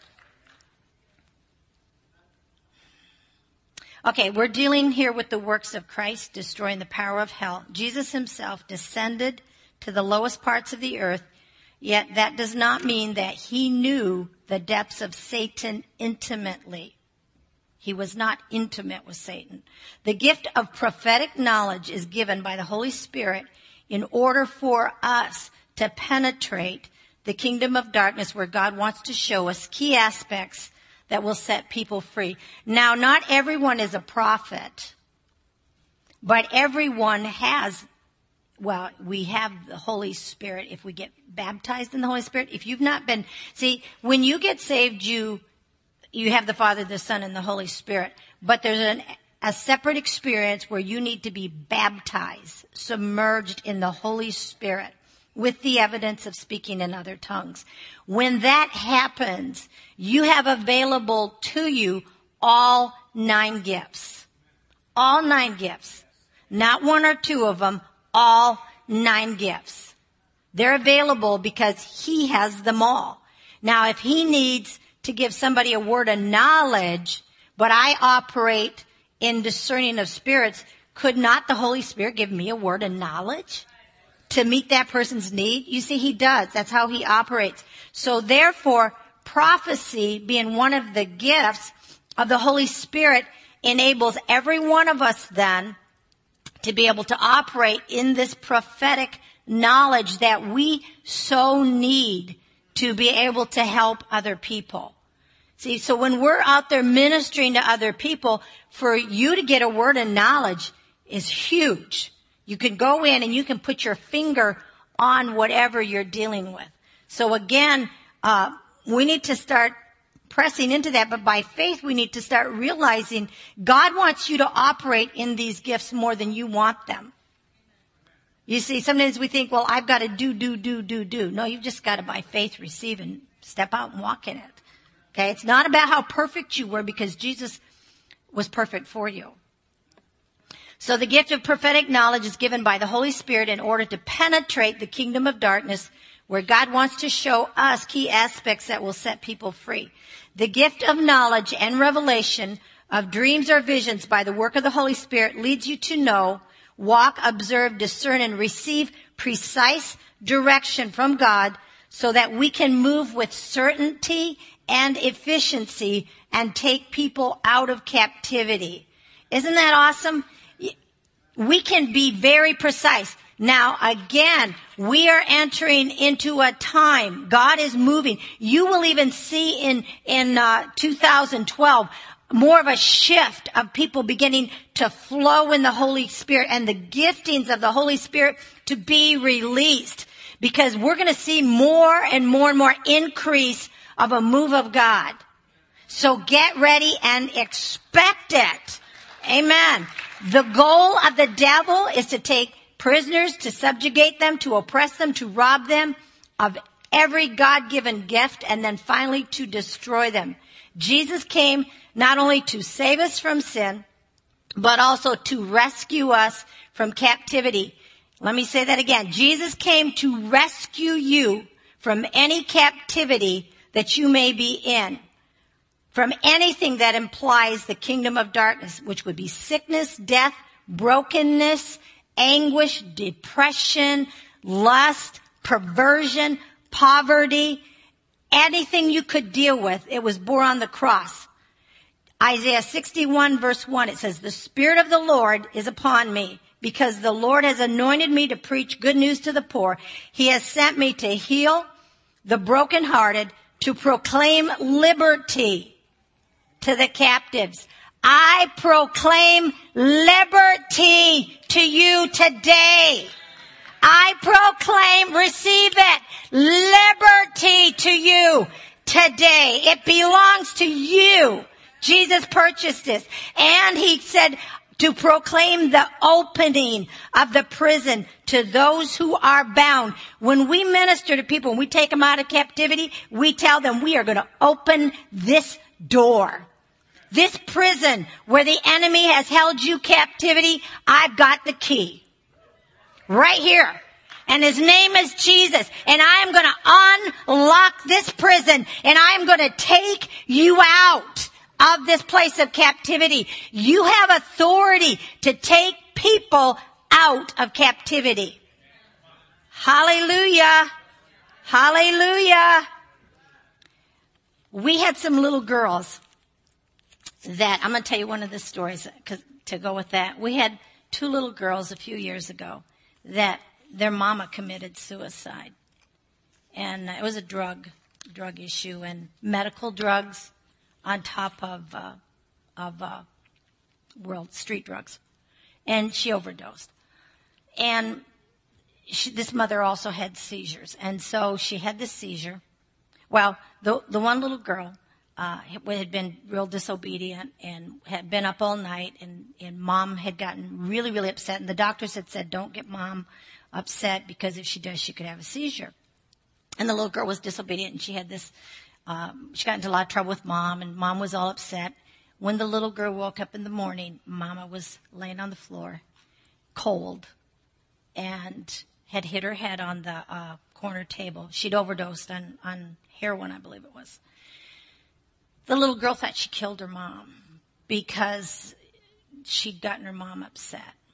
Okay, we're dealing here with the works of Christ, destroying the power of hell. Jesus himself descended to the lowest parts of the earth, yet that does not mean that he knew the depths of Satan intimately. He was not intimate with Satan. The gift of prophetic knowledge is given by the Holy Spirit in order for us to penetrate the kingdom of darkness where God wants to show us key aspects that will set people free. Now, not everyone is a prophet, but everyone has, well, we have the Holy Spirit if we get baptized in the Holy Spirit. If you've not been, see, when you get saved, you, you have the Father, the Son, and the Holy Spirit, but there's an, a separate experience where you need to be baptized, submerged in the Holy Spirit with the evidence of speaking in other tongues. When that happens, you have available to you all nine gifts. All nine gifts. Not one or two of them, all nine gifts. They're available because he has them all. Now, if he needs to give somebody a word of knowledge, but I operate in discerning of spirits, could not the Holy Spirit give me a word of knowledge to meet that person's need? You see, he does. That's how he operates. So therefore, prophecy, being one of the gifts of the Holy Spirit, enables every one of us then to be able to operate in this prophetic knowledge that we so need to be able to help other people. See, so when we're out there ministering to other people, for you to get a word of knowledge is huge. You can go in and you can put your finger on whatever you're dealing with. So again, uh, we need to start pressing into that, but by faith we need to start realizing God wants you to operate in these gifts more than you want them. You see, sometimes we think, well, I've got to do, do, do, do, do. No, you've just got to by faith receive and step out and walk in it. Okay, it's not about how perfect you were, because Jesus was perfect for you. So the gift of prophetic knowledge is given by the Holy Spirit in order to penetrate the kingdom of darkness, where God wants to show us key aspects that will set people free. The gift of knowledge and revelation of dreams or visions by the work of the Holy Spirit leads you to know, walk, observe, discern, and receive precise direction from God so that we can move with certainty and efficiency and take people out of captivity. Isn't that awesome? We can be very precise. Now, again, we are entering into a time. God is moving. You will even see in, in, uh, two thousand twelve, more of a shift of people beginning to flow in the Holy Spirit and the giftings of the Holy Spirit to be released. Because we're going to see more and more and more increase of a move of God. So get ready and expect it. Amen. The goal of the devil is to take prisoners, to subjugate them, to oppress them, to rob them of every God-given gift, and then finally to destroy them. Jesus came not only to save us from sin, but also to rescue us from captivity. Let me say that again. Jesus came to rescue you from any captivity that you may be in, from anything that implies the kingdom of darkness, which would be sickness, death, brokenness, anguish, depression, lust, perversion, poverty, anything you could deal with. It was bore on the cross. Isaiah sixty-one verse one, it says, "The Spirit of the Lord is upon me, because the Lord has anointed me to preach good news to the poor. He has sent me to heal the brokenhearted, to proclaim liberty to the captives." I proclaim liberty to you today. I proclaim, receive it, liberty to you today. It belongs to you. Jesus purchased this. And he said to proclaim the opening of the prison to those who are bound. When we minister to people, when we take them out of captivity, we tell them we are going to open this door. This prison where the enemy has held you captivity, I've got the key. Right here. And his name is Jesus. And I am going to unlock this prison. And I am going to take you out of this place of captivity. You have authority to take people out of captivity. Hallelujah. Hallelujah. We had some little girls that, I'm going to tell you one of the stories to go with that. We had two little girls a few years ago that their mama committed suicide. And it was a drug, drug issue, and medical drugs on top of, uh, of, uh, world street drugs. And she overdosed. And she, this mother also had seizures. And so she had this seizure. Well, the, the one little girl, Uh, had been real disobedient and had been up all night, and, and mom had gotten really, really upset. And the doctors had said, don't get mom upset, because if she does, she could have a seizure. And the little girl was disobedient, and she had this, um, she got into a lot of trouble with mom, and mom was all upset. When the little girl woke up in the morning, mama was laying on the floor, cold, and had hit her head on the uh, corner table. She'd overdosed on, on heroin, I believe it was. The little girl thought she killed her mom because she'd gotten her mom upset.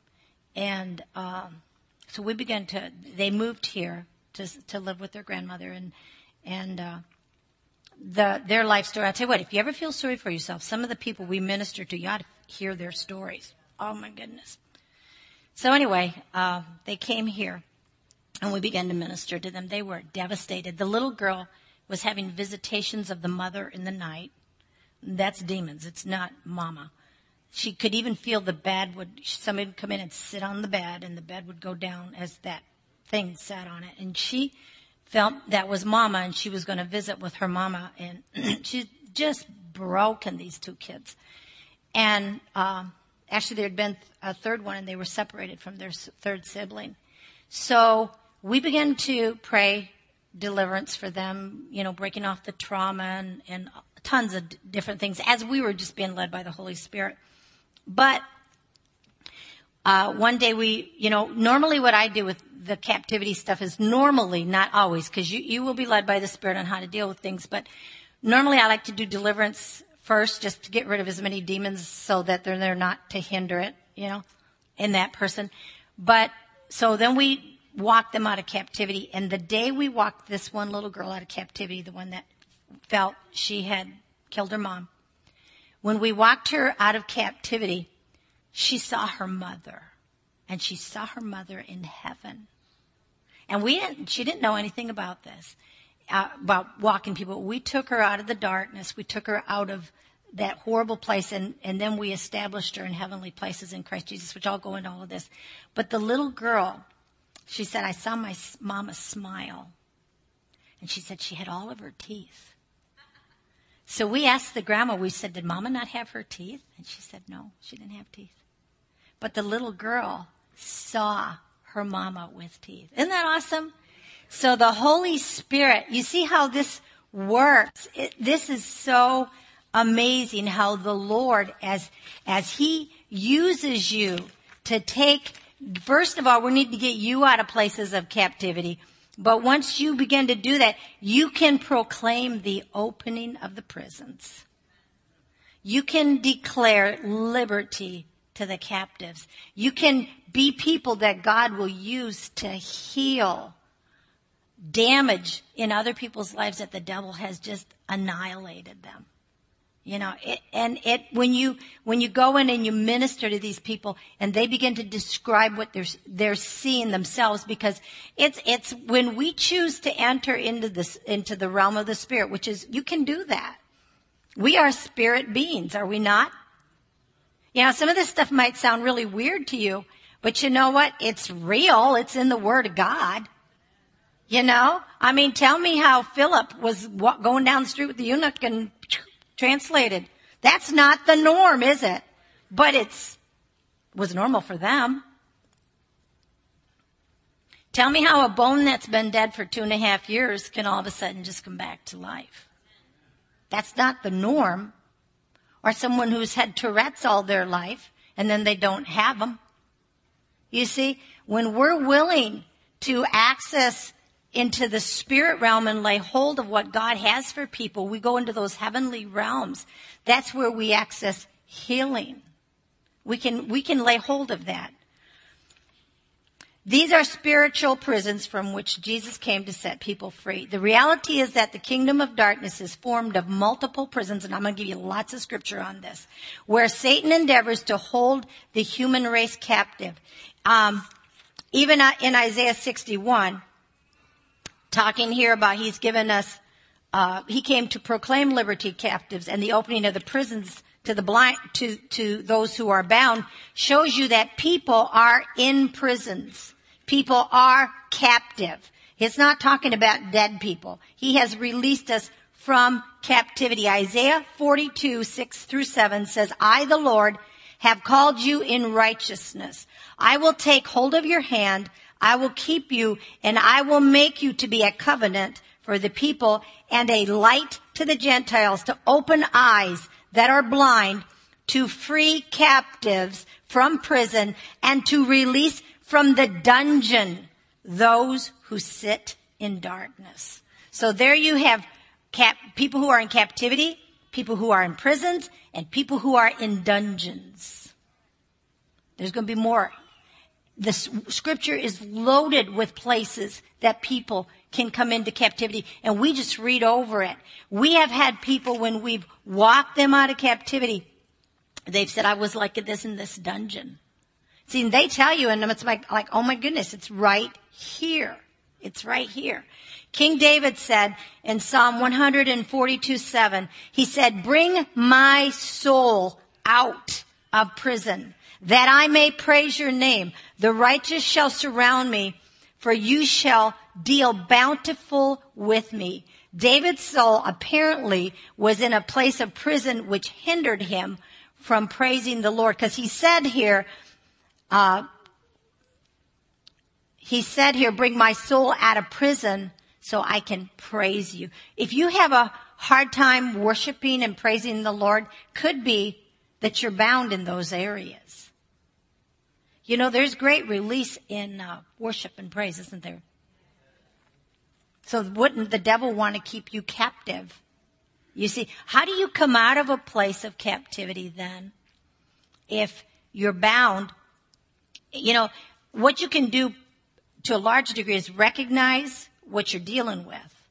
and um, so we began to, they moved here to to live with their grandmother, and and uh, the their life story. I'll tell you what, if you ever feel sorry for yourself, some of the people we minister to, you ought to hear their stories. Oh my goodness. So anyway, uh, they came here, and we began to minister to them. They were devastated. The little girl was having visitations of the mother in the night. That's demons. It's not mama. She could even feel the bed would, somebody would come in and sit on the bed, and the bed would go down as that thing sat on it. And she felt that was mama, and she was going to visit with her mama. And she's just broken, these two kids. And um, actually there had been a third one, and they were separated from their third sibling. So we began to pray deliverance for them, you know, breaking off the trauma and, and tons of d- different things as we were just being led by the Holy Spirit. But uh, one day we, you know, normally what I do with the captivity stuff is normally, not always, because you, you will be led by the Spirit on how to deal with things. But normally I like to do deliverance first, just to get rid of as many demons so that they're there not to hinder it, you know, in that person. But so then we walked them out of captivity. And the day we walked this one little girl out of captivity, the one that felt she had killed her mom, when we walked her out of captivity, she saw her mother, and she saw her mother in heaven. And we didn't, she didn't know anything about this, uh, about walking people. We took her out of the darkness. We took her out of that horrible place, and, and then we established her in heavenly places in Christ Jesus, which I'll go into all of this. But the little girl, she said, I saw my mama smile. And she said she had all of her teeth. So we asked the grandma, we said, did Mama not have her teeth? And she said, no, she didn't have teeth. But the little girl saw her mama with teeth. Isn't that awesome? So the Holy Spirit, you see how this works. It, this is so amazing how the Lord, as, as He uses you to take, first of all, we need to get you out of places of captivity. But once you begin to do that, you can proclaim the opening of the prisons. You can declare liberty to the captives. You can be people that God will use to heal damage in other people's lives that the devil has just annihilated them. You know, it, and it, when you, when you go in and you minister to these people and they begin to describe what they're, they're seeing themselves, because it's, it's when we choose to enter into this, into the realm of the Spirit, which is, you can do that. We are spirit beings, are we not? You know, some of this stuff might sound really weird to you, but you know what? It's real. It's in the Word of God. You know, I mean, tell me how Philip was going down the street with the eunuch and translated. That's not the norm, is it? But it's was normal for them. Tell me how a bone that's been dead for two and a half years can all of a sudden just come back to life. That's not the norm. Or someone who's had Tourette's all their life and then they don't have them. You see, when we're willing to access into the spirit realm and lay hold of what God has for people, we go into those heavenly realms. That's where we access healing. We can, we can lay hold of that. These are spiritual prisons from which Jesus came to set people free. The reality is that the kingdom of darkness is formed of multiple prisons, and I'm going to give you lots of scripture on this, where Satan endeavors to hold the human race captive. Um, even in Isaiah sixty-one, talking here about he's given us, uh, he came to proclaim liberty captives and the opening of the prisons to the blind, to, to those who are bound, shows you that people are in prisons. People are captive. It's not talking about dead people. He has released us from captivity. Isaiah forty-two, six through seven says, I, the Lord, have called you in righteousness. I will take hold of your hand. I will keep you, and I will make you to be a covenant for the people and a light to the Gentiles, to open eyes that are blind, to free captives from prison, and to release from the dungeon those who sit in darkness. So there you have cap- people who are in captivity, people who are in prisons, and people who are in dungeons. There's going to be more. the scripture is loaded with places that people can come into captivity, and we just read over it. We have had people, when we've walked them out of captivity, they've said, I was like this in this dungeon. See, and they tell you, and it's like, like, oh my goodness, it's right here. It's right here. King David said in Psalm one forty-two seven, he said, bring my soul out of prison, that I may praise your name. The righteous shall surround me, for you shall deal bountiful with me. David's soul apparently was in a place of prison which hindered him from praising the Lord. Because he said here, uh, he said here, bring my soul out of prison so I can praise you. If you have a hard time worshiping and praising the Lord, could be that you're bound in those areas. You know, there's great release in uh, worship and praise, isn't there? So wouldn't the devil want to keep you captive? You see, how do you come out of a place of captivity then? If you're bound, you know, what you can do to a large degree is recognize what you're dealing with.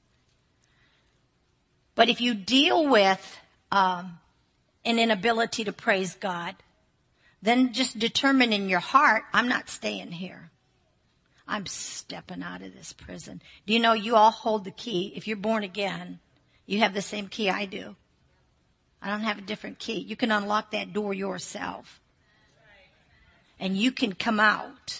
But if you deal with um, an inability to praise God, then just determine in your heart, I'm not staying here. I'm stepping out of this prison. Do you know you all hold the key? If you're born again, you have the same key I do. I don't have a different key. You can unlock that door yourself. And you can come out.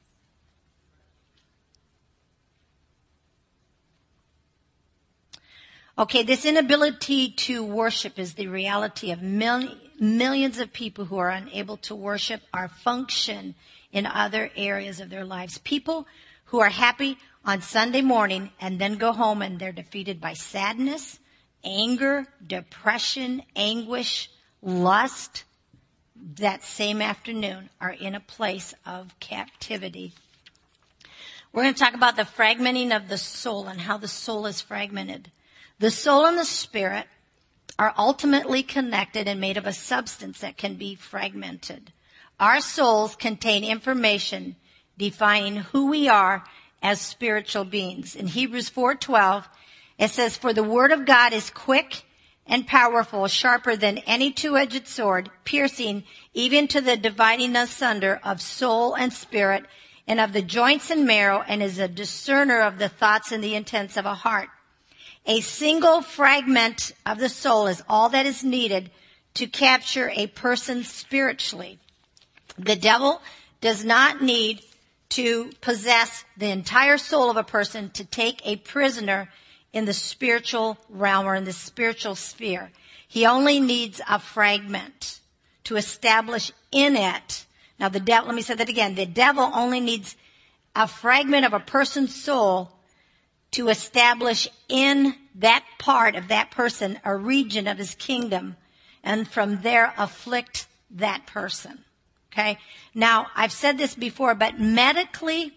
Okay, this inability to worship is the reality of mil- millions of people who are unable to worship or function in other areas of their lives. People who are happy on Sunday morning and then go home and they're defeated by sadness, anger, depression, anguish, lust, that same afternoon are in a place of captivity. We're going to talk about the fragmenting of the soul and how the soul is fragmented. The soul and the spirit are ultimately connected and made of a substance that can be fragmented. Our souls contain information defining who we are as spiritual beings. In Hebrews four twelve, it says, for the word of God is quick and powerful, sharper than any two-edged sword, piercing even to the dividing asunder of soul and spirit and of the joints and marrow, and is a discerner of the thoughts and the intents of a heart. A single fragment of the soul is all that is needed to capture a person spiritually. The devil does not need to possess the entire soul of a person to take a prisoner in the spiritual realm or in the spiritual sphere. He only needs a fragment to establish in it. Now the devil, let me say that again. The devil only needs a fragment of a person's soul to establish in that part of that person a region of his kingdom, and from there afflict that person. Okay? Now, I've said this before, but medically,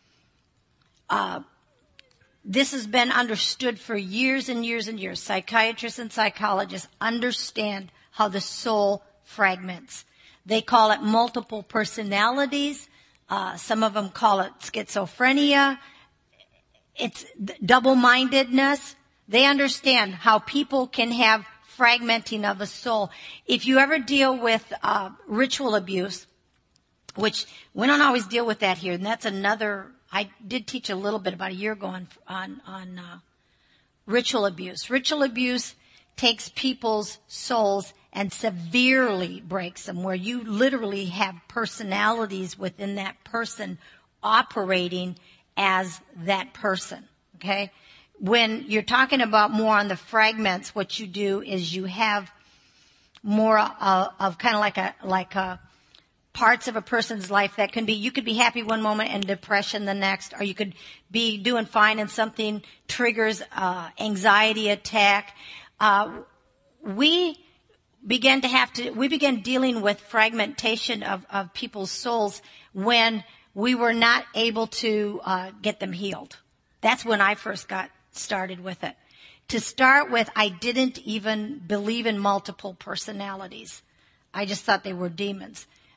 uh, this has been understood for years and years and years. Psychiatrists and psychologists understand how the soul fragments. They call it multiple personalities. Uh, some of them call it schizophrenia. It's double-mindedness. They understand how people can have fragmenting of a soul. If you ever deal with uh, ritual abuse, which we don't always deal with that here, and that's another. I did teach a little bit about a year ago on on, on uh, ritual abuse. Ritual abuse takes people's souls and severely breaks them, where you literally have personalities within that person operating as that person. Okay, when you're talking about more on the fragments, what you do is you have more uh, of kind of like a like a parts of a person's life that can be, you could be happy one moment and depression the next, or you could be doing fine and something triggers uh, anxiety attack. Uh, we began to have to, we began dealing with fragmentation of, of people's souls when we were not able to uh, get them healed. That's when I first got started with it. To start with, I didn't even believe in multiple personalities. I just thought they were demons.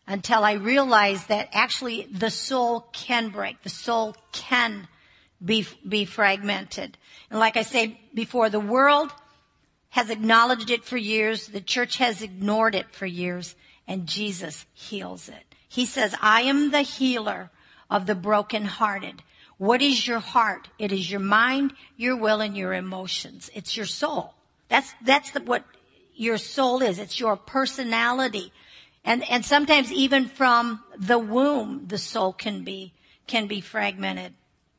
until I realized that actually the soul can break. The soul can be, be fragmented. And like I said before, the world has acknowledged it for years. The church has ignored it for years. And Jesus heals it. He says, I am the healer of the brokenhearted. What is your heart? It is your mind, your will, and your emotions. It's your soul. That's, that's the, what your soul is. It's your personality. And, and sometimes even from the womb, the soul can be, can be fragmented.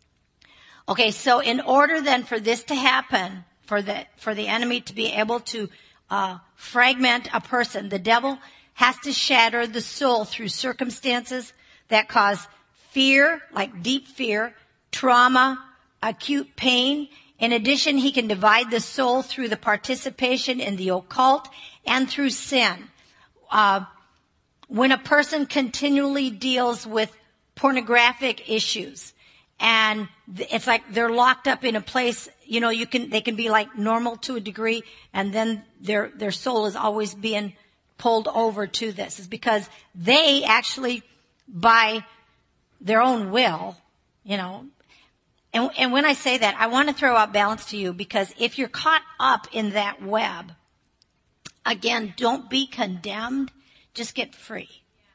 Okay, so in order then for this to happen, for the, for the enemy to be able to, uh, fragment a person, the devil has to shatter the soul through circumstances that cause fear, like deep fear, trauma, acute pain. In addition, he can divide the soul through the participation in the occult and through sin. Uh, when a person continually deals with pornographic issues, and it's like they're locked up in a place, you know, you can, they can be like normal to a degree, and then their, their soul is always being pulled over to this. It's because they actually, by their own will, you know, and, and when I say that, I want to throw out balance to you, because if you're caught up in that web, again, don't be condemned, just get free.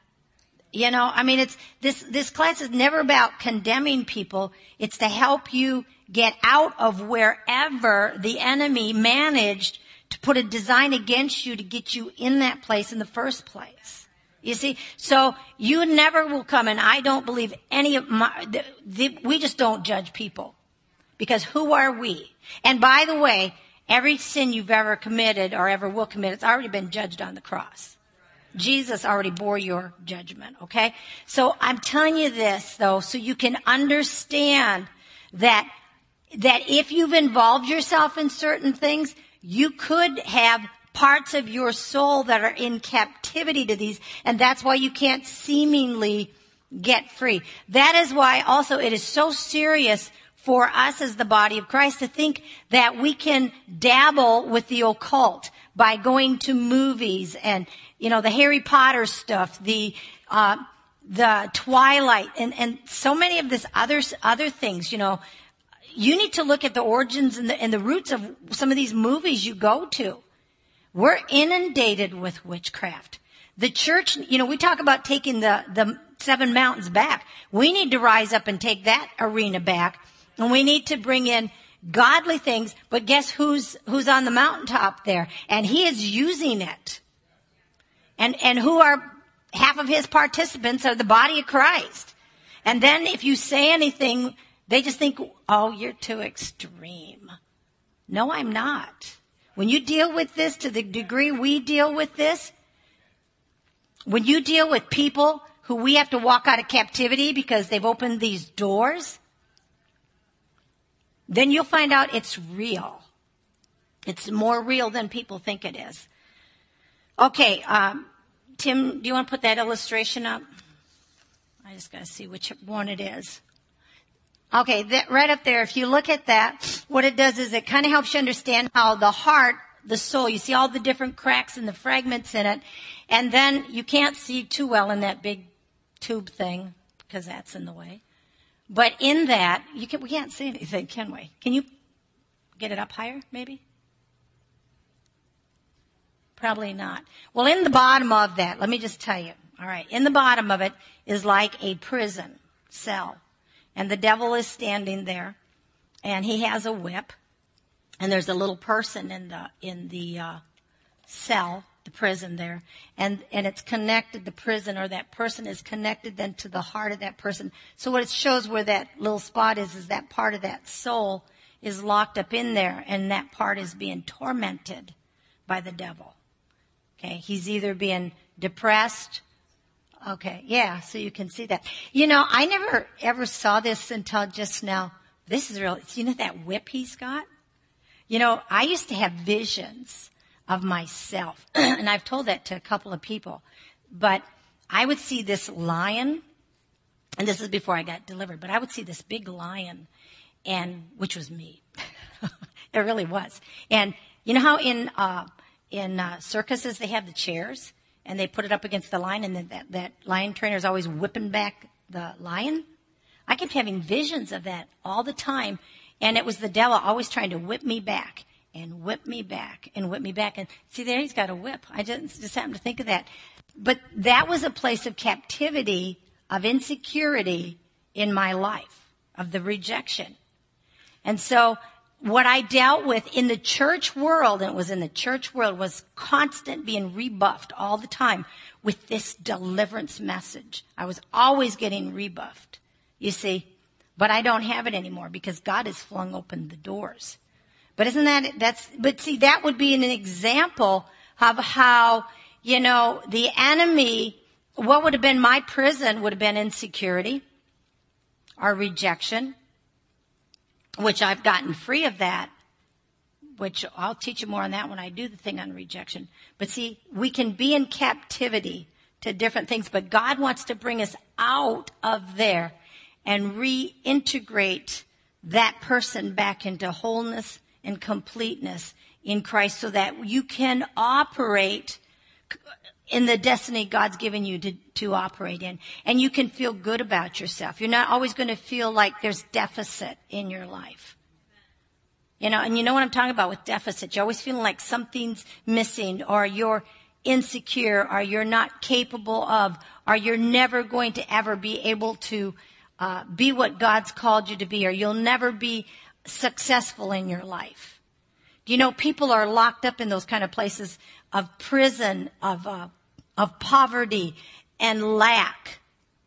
You know, I mean, it's, this, this class is never about condemning people. It's to help you get out of wherever the enemy managed to put a design against you to get you in that place in the first place. You see, so you never will come, and I don't believe any of my, the, the, we just don't judge people. Because who are we? And by the way, every sin you've ever committed or ever will commit, it's already been judged on the cross. Jesus already bore your judgment, okay? So I'm telling you this, though, so you can understand that, that if you've involved yourself in certain things, you could have parts of your soul that are in captivity to these, and that's why you can't seemingly get free. That is why also it is so serious for us as the body of Christ to think that we can dabble with the occult by going to movies and, you know, the Harry Potter stuff, the, uh, the Twilight, and, and so many of this other, other things, you know. You need to look at the origins and the, and the roots of some of these movies you go to. We're inundated with witchcraft. The church, you know, we talk about taking the, the seven mountains back. We need to rise up and take that arena back. And we need to bring in godly things, but guess who's, who's on the mountaintop there? And he is using it. And, and who are, half of his participants are the body of Christ. And then if you say anything, they just think, oh, you're too extreme. No, I'm not. When you deal with this to the degree we deal with this, when you deal with people who we have to walk out of captivity because they've opened these doors, then you'll find out it's real. It's more real than people think it is. Okay, um, Tim, do you want to put that illustration up? I just got to see which one it is. Okay, that, right up there, if you look at that, what it does is it kind of helps you understand how the heart, the soul, you see all the different cracks and the fragments in it, and then you can't see too well in that big tube thing because that's in the way. But in that, you can, we can't see anything, can we? Can you get it up higher, maybe? Probably not. Well, in the bottom of that, let me just tell you. All right, in the bottom of it is like a prison cell. And the devil is standing there, and he has a whip, and there's a little person in the in the uh, cell, the prison there, and and it's connected. The prison or that person is connected then to the heart of that person. So what it shows where that little spot is is that part of that soul is locked up in there, and that part is being tormented by the devil. Okay, he's either being depressed. Okay, yeah, so you can see that. You know, I never ever saw this until just now. This is real. You know that whip he's got? You know, I used to have visions of myself, and I've told that to a couple of people. But I would see this lion, and this is before I got delivered, but I would see this big lion, and which was me. It really was. And you know how in uh, in uh, circuses they have the chairs? and they put it up against the lion, and then that, that lion trainer is always whipping back the lion. I kept having visions of that all the time, and it was the devil always trying to whip me back and whip me back and whip me back. And see, there he's got a whip. I just, just happened to think of that. But that was a place of captivity, of insecurity in my life, of the rejection. And so what I dealt with in the church world, and it was in the church world, was constant being rebuffed all the time with this deliverance message. I was always getting rebuffed, you see. But I don't have it anymore because God has flung open the doors. But isn't that, that's, but see, that would be an example of how, you know, the enemy, what would have been my prison would have been insecurity or rejection, which I've gotten free of that, which I'll teach you more on that when I do the thing on rejection. But see, we can be in captivity to different things, but God wants to bring us out of there and reintegrate that person back into wholeness and completeness in Christ so that you can operate in the destiny God's given you to, to operate in. And you can feel good about yourself. You're not always going to feel like there's deficit in your life. You know, and you know what I'm talking about with deficit. You're always feeling like something's missing, or you're insecure, or you're not capable of, or you're never going to ever be able to uh, be what God's called you to be, or you'll never be successful in your life. You know, people are locked up in those kind of places of prison, of uh, of poverty and lack.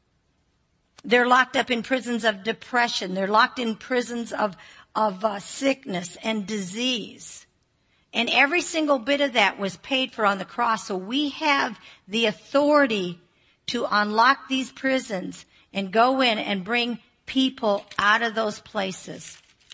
They're locked up in prisons of depression. They're locked in prisons of of uh, sickness and disease. And every single bit of that was paid for on the cross. So we have the authority to unlock these prisons and go in and bring people out of those places.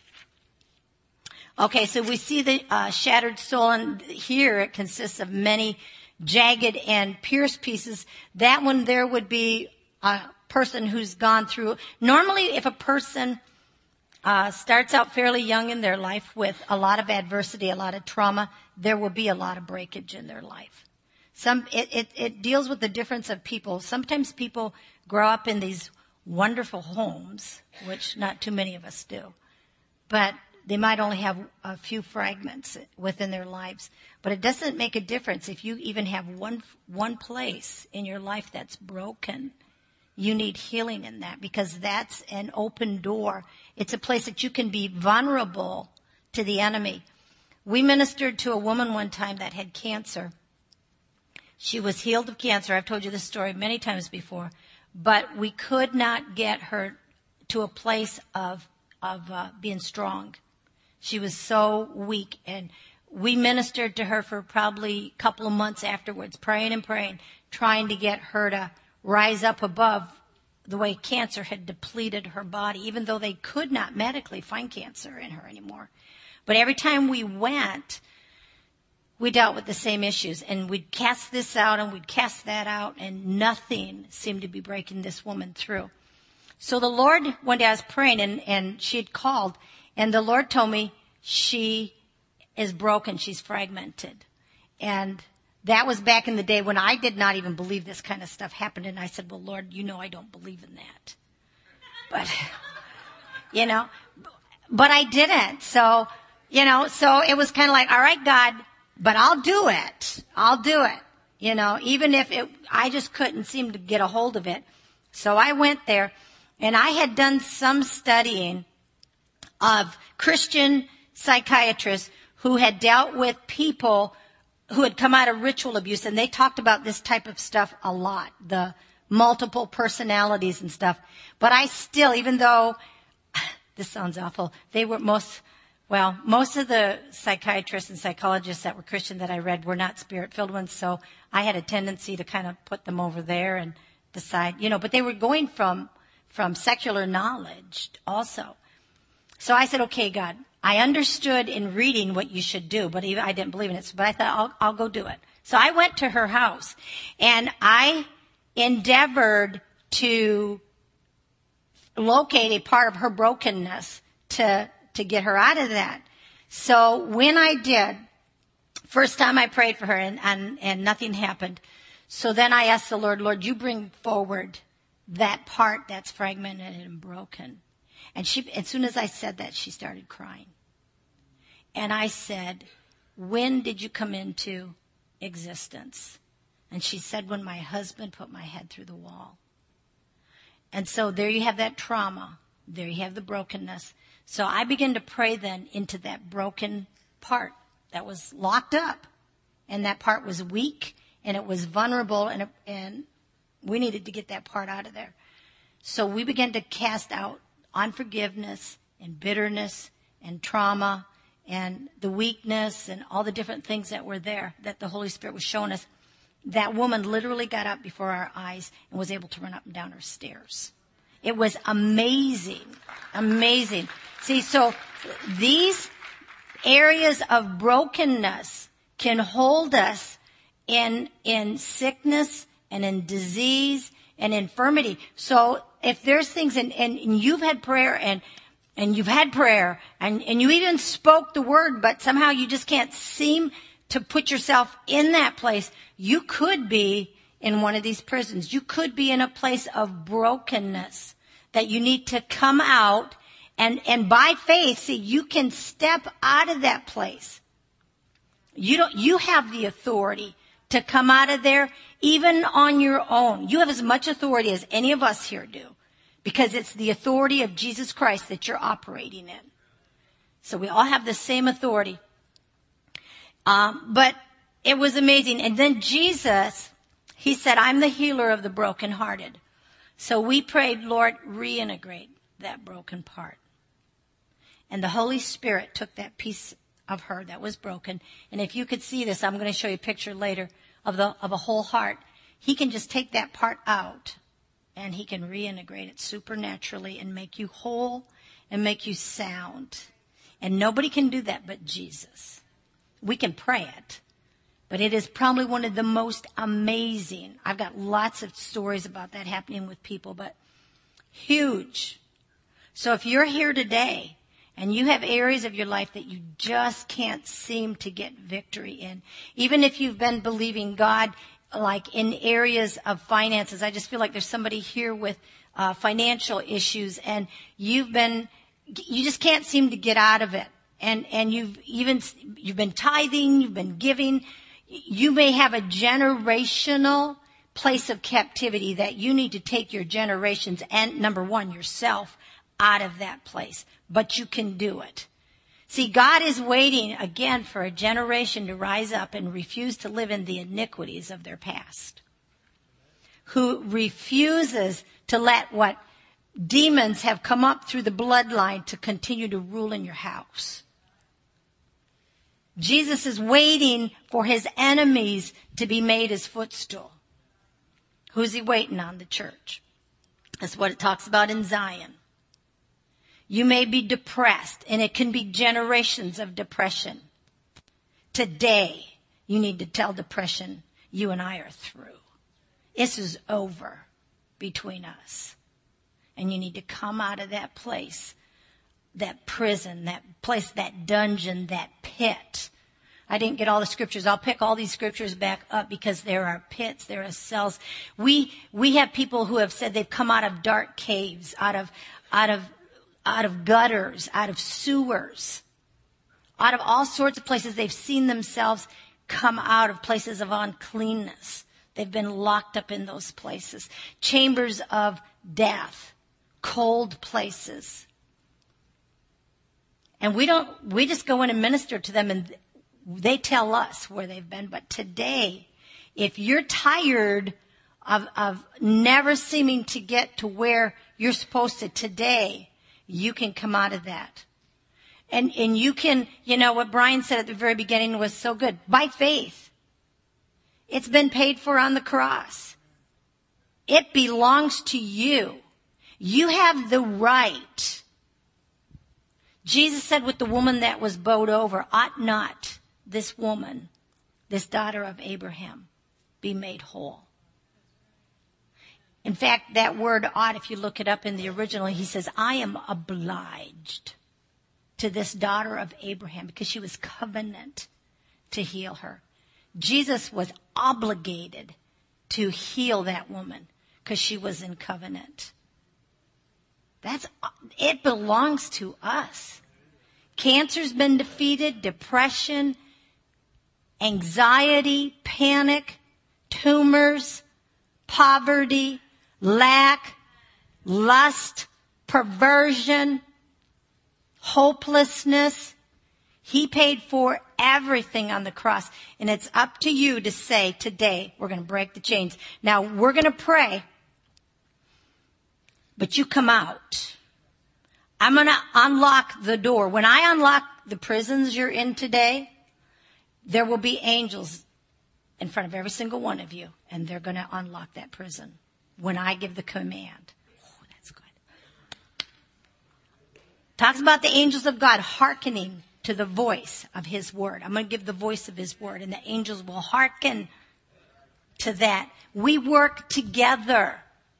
Okay, so we see the uh, shattered soul, and here it consists of many jagged and pierced pieces. That one there would be a person who's gone through. Normally, if a person uh, starts out fairly young in their life with a lot of adversity, a lot of trauma, there will be a lot of breakage in their life. Some it, it, it deals with the difference of people. Sometimes people grow up in these wonderful homes, which not too many of us do, but they might only have a few fragments within their lives. But it doesn't make a difference if you even have one one place in your life that's broken. You need healing in that, because that's an open door. It's a place that you can be vulnerable to the enemy. We ministered to a woman one time that had cancer. She was healed of cancer. I've told you this story many times before. But we could not get her to a place of, of uh, being strong. She was so weak, and we ministered to her for probably a couple of months afterwards, praying and praying, trying to get her to rise up above the way cancer had depleted her body, even though they could not medically find cancer in her anymore. But every time we went, we dealt with the same issues, and we'd cast this out and we'd cast that out, and nothing seemed to be breaking this woman through. So the Lord, one day I was praying, and, and she had called, and the Lord told me she is broken, she's fragmented. And that was back in the day when I did not even believe this kind of stuff happened. And I said, well, Lord, you know I don't believe in that. But, you know, but I didn't. So, you know, so it was kind of like, all right, God, but I'll do it. I'll do it. You know, even if it, I just couldn't seem to get a hold of it. So I went there, and I had done some studying of Christian psychiatrists who had dealt with people who had come out of ritual abuse, and they talked about this type of stuff a lot, the multiple personalities and stuff. But I still, even though, this sounds awful, they were most, well, most of the psychiatrists and psychologists that were Christian that I read were not spirit-filled ones, so I had a tendency to kind of put them over there and decide, you know, but they were going from, from secular knowledge also. So I said, okay, God, I understood in reading what you should do, but even I didn't believe in it. But I thought, I'll, I'll go do it. So I went to her house, and I endeavored to locate a part of her brokenness to, to get her out of that. So when I did, first time I prayed for her, and, and, and nothing happened. So then I asked the Lord, Lord, you bring forward that part that's fragmented and broken. And she, as soon as I said that, she started crying. And I said, when did you come into existence? And she said, when my husband put my head through the wall. And so there you have that trauma. There you have the brokenness. So I began to pray then into that broken part that was locked up. And that part was weak and it was vulnerable, and, it, and we needed to get that part out of there. So we began to cast out unforgiveness and bitterness and trauma and the weakness and all the different things that were there that the Holy Spirit was showing us. That woman literally got up before our eyes and was able to run up and down her stairs. It was amazing, amazing. See, so these areas of brokenness can hold us in, in sickness and in disease and infirmity. So if there's things, and, and, and you've had prayer and, and you've had prayer and, and you even spoke the word, but somehow you just can't seem to put yourself in that place, you could be in one of these prisons. You could be in a place of brokenness that you need to come out, and, and by faith, see, you can step out of that place. You don't, you have the authority to come out of there even on your own. You have as much authority as any of us here do, because it's the authority of Jesus Christ that you're operating in. So we all have the same authority. Um, but it was amazing. And then Jesus, he said, I'm the healer of the brokenhearted. So we prayed, Lord, reintegrate that broken part. And the Holy Spirit took that piece of her that was broken. And if you could see this, I'm going to show you a picture later of the, of a whole heart. He can just take that part out and he can reintegrate it supernaturally and make you whole and make you sound. And nobody can do that but Jesus. We can pray it, but it is probably one of the most amazing. I've got lots of stories about that happening with people, but huge. So if you're here today and you have areas of your life that you just can't seem to get victory in, even if you've been believing God, like in areas of finances, I just feel like there's somebody here with uh, financial issues, and you've been, you just can't seem to get out of it. And, and you've even, you've been tithing, you've been giving. You may have a generational place of captivity that you need to take your generations and, number one, yourself out of that place. But you can do it. See, God is waiting again for a generation to rise up and refuse to live in the iniquities of their past. Who refuses to let what demons have come up through the bloodline to continue to rule in your house. Jesus is waiting for his enemies to be made his footstool. Who's he waiting on? The church. That's what it talks about in Zion. You may be depressed, and it can be generations of depression. Today, you need to tell depression, you and I are through. This is over between us. And you need to come out of that place, that prison, that place, that dungeon, that pit. I didn't get all the scriptures. I'll pick all these scriptures back up because there are pits, there are cells. We, we have people who have said they've come out of dark caves, out of, out of, out of gutters, out of sewers, out of all sorts of places. They've seen themselves come out of places of uncleanness. They've been locked up in those places. Chambers of death, cold places. And we don't, we just go in and minister to them and they tell us where they've been. But today, if you're tired of, of never seeming to get to where you're supposed to today, you can come out of that. And, and you can, you know, what Brian said at the very beginning was so good. By faith. It's been paid for on the cross. It belongs to you. You have the right. Jesus said with the woman that was bowed over, ought not this woman, this daughter of Abraham, be made whole? In fact, that word ought, if you look it up in the original, he says, I am obliged to this daughter of Abraham because she was covenant to heal her. Jesus was obligated to heal that woman because she was in covenant. That's, it belongs to us. Cancer's been defeated, depression, anxiety, panic, tumors, poverty, lack, lust, perversion, hopelessness. He paid for everything on the cross. And it's up to you to say, today, we're going to break the chains. Now, we're going to pray, but you come out. I'm going to unlock the door. When I unlock the prisons you're in today, there will be angels in front of every single one of you, and they're going to unlock that prison when I give the command. Oh, that's good. Talks about the angels of God hearkening to the voice of his word. I'm going to give the voice of his word, and the angels will hearken to that. We work together.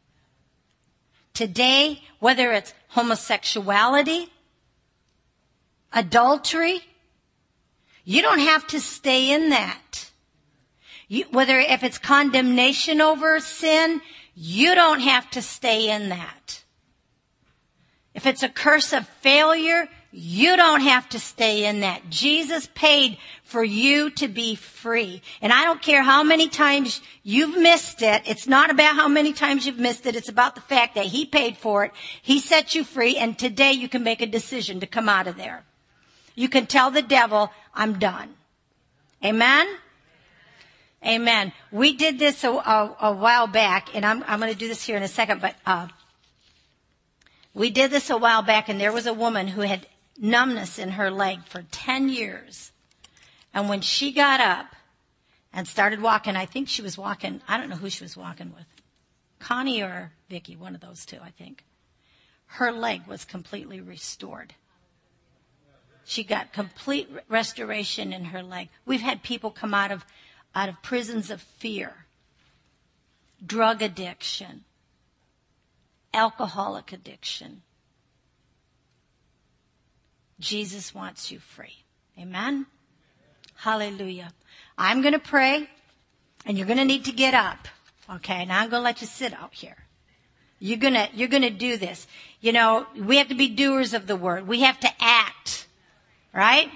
Today, whether it's homosexuality, adultery, you don't have to stay in that. You, whether if it's condemnation over sin, you don't have to stay in that. If it's a curse of failure, you don't have to stay in that. Jesus paid for you to be free. And I don't care how many times you've missed it. It's not about how many times you've missed it. It's about the fact that he paid for it. He set you free. And today you can make a decision to come out of there. You can tell the devil, I'm done. Amen? Amen. We did this a, a, a while back, and I'm, I'm going to do this here in a second, but uh, we did this a while back, and there was a woman who had numbness in her leg for ten years. And when she got up and started walking, I think she was walking, I don't know who she was walking with, Connie or Vicky, one of those two, I think. Her leg was completely restored. She got complete restoration in her leg. We've had people come out of out of prisons of fear, drug addiction, alcoholic addiction. Jesus wants you free. Amen? Hallelujah. I'm going to pray, and you're going to need to get up. Okay, now I'm going to let you sit out here. You're going to, you're going to do this. You know, we have to be doers of the word. We have to act. Right?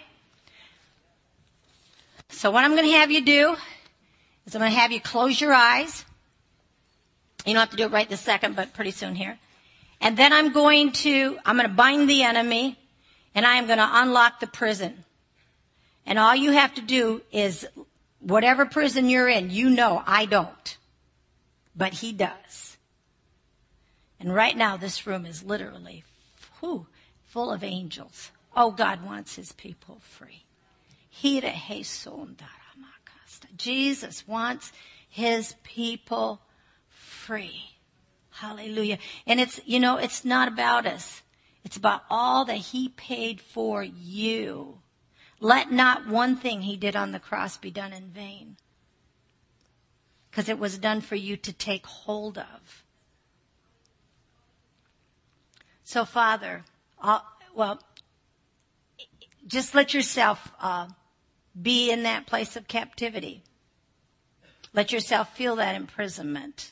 So what I'm going to have you do is I'm going to have you close your eyes. You don't have to do it right this second, but pretty soon here. And then I'm going to, I'm going to bind the enemy, and I am going to unlock the prison. And all you have to do is, whatever prison you're in, you know I don't. But he does. And right now this room is literally whew, full of angels. Oh, God wants his people free. Jesus wants his people free. Hallelujah. And it's, you know, it's not about us. It's about all that he paid for you. Let not one thing he did on the cross be done in vain. Because it was done for you to take hold of. So, Father, I'll, well, just let yourself uh, be in that place of captivity. Let yourself feel that imprisonment.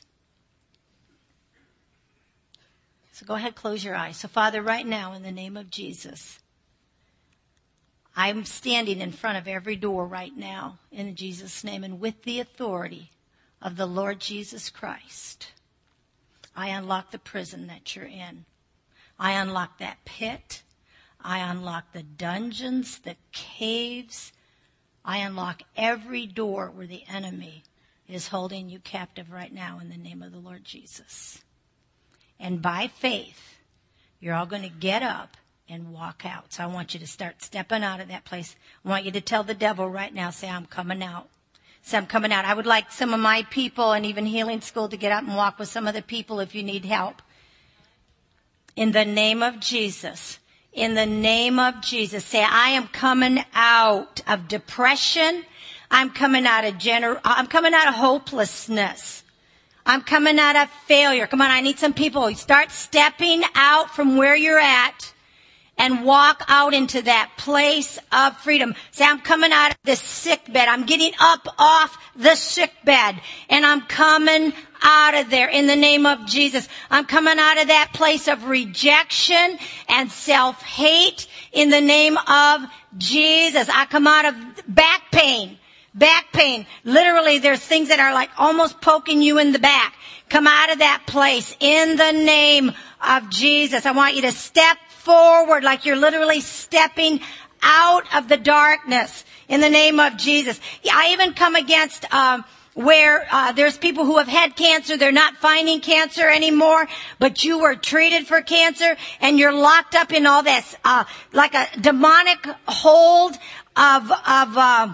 So go ahead, close your eyes. So, Father, right now, in the name of Jesus, I'm standing in front of every door right now, in Jesus' name, and with the authority of the Lord Jesus Christ, I unlock the prison that you're in. I unlock that pit. I unlock the dungeons, the caves. I unlock every door where the enemy is holding you captive right now in the name of the Lord Jesus. And by faith, you're all going to get up and walk out. So I want you to start stepping out of that place. I want you to tell the devil right now, say, I'm coming out. Say, I'm coming out. I would like some of my people and even Healing School to get out and walk with some of the people if you need help. In the name of Jesus. In the name of Jesus. Say, I am coming out of depression. I'm coming out of gener- I'm coming out of hopelessness. I'm coming out of failure. Come on, I need some people. Start stepping out from where you're at and walk out into that place of freedom. Say, I'm coming out of this sick bed. I'm getting up off the sick bed and I'm coming out of there in the name of Jesus. I'm coming out of that place of rejection and self-hate in the name of Jesus. I come out of back pain. Back pain. Literally, there's things that are like almost poking you in the back. Come out of that place in the name of Jesus. I want you to step forward like you're literally stepping out of the darkness in the name of Jesus. I even come against um, where uh, there's people who have had cancer. They're not finding cancer anymore, but you were treated for cancer and you're locked up in all this, uh, like a demonic hold of, of, uh,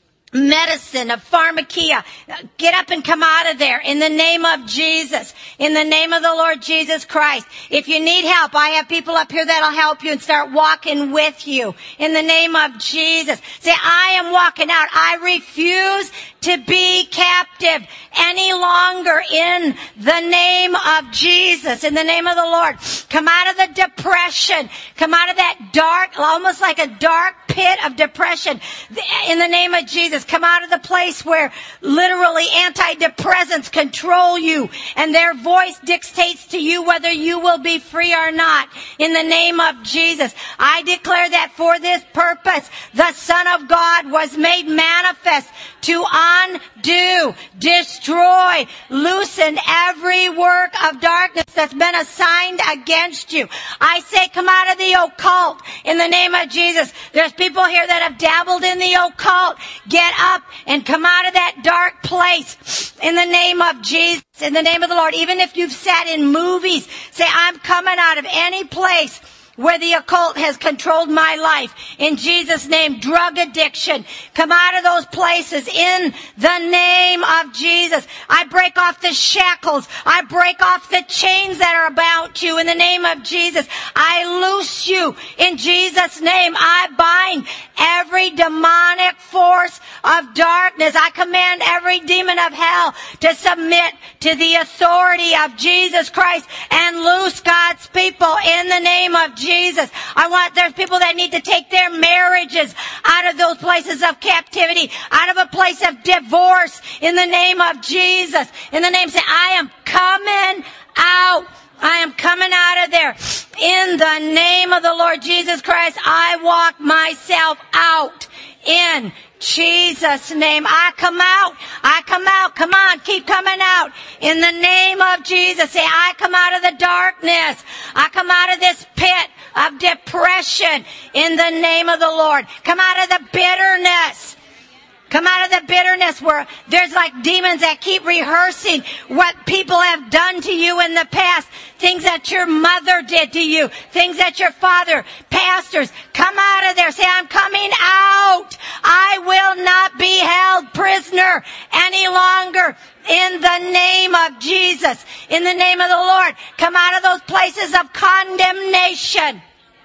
medicine, of pharmakia. Get up and come out of there in the name of Jesus, in the name of the Lord Jesus Christ. If you need help, I have people up here that'll help you and start walking with you in the name of Jesus. Say, I am walking out. I refuse to be captive any longer in the name of Jesus, in the name of the Lord. Come out of the depression. Come out of that dark, almost like a dark pit of depression in the name of Jesus. Come out of the place where literally antidepressants control you and their voice dictates to you whether you will be free or not. In the name of Jesus, I declare that for this purpose, the Son of God was made manifest to undo, destroy, loosen every work of darkness that's been assigned against you. I say come out of the occult in the name of Jesus. There's people here that have dabbled in the occult. Get up and come out of that dark place in the name of Jesus, in the name of the Lord. Even if you've sat in movies, say, I'm coming out of any place where the occult has controlled my life. In Jesus' name, drug addiction. Come out of those places in the name of Jesus. I break off the shackles. I break off the chains that are about you in the name of Jesus. I loose you in Jesus' name. I bind every demonic force of darkness. I command every demon of hell to submit to the authority of Jesus Christ and loose God's people in the name of Jesus. Jesus. I want, there's people that need to take their marriages out of those places of captivity, out of a place of divorce in the name of Jesus. In the name, say, I am coming out. I am coming out of there. In the name of the Lord Jesus Christ, I walk myself out. In Jesus' name, I come out. I come out. Come on, keep coming out. In the name of Jesus, say, I come out of the darkness. I come out of this pit of depression in the name of the Lord. Come out of the bitterness. Come out of the bitterness where there's like demons that keep rehearsing what people have done to you in the past. Things that your mother did to you. Things that your father, pastors. Come out of there. Say, I'm coming out. I will not be held prisoner any longer. In the name of Jesus. In the name of the Lord. Come out of those places of condemnation.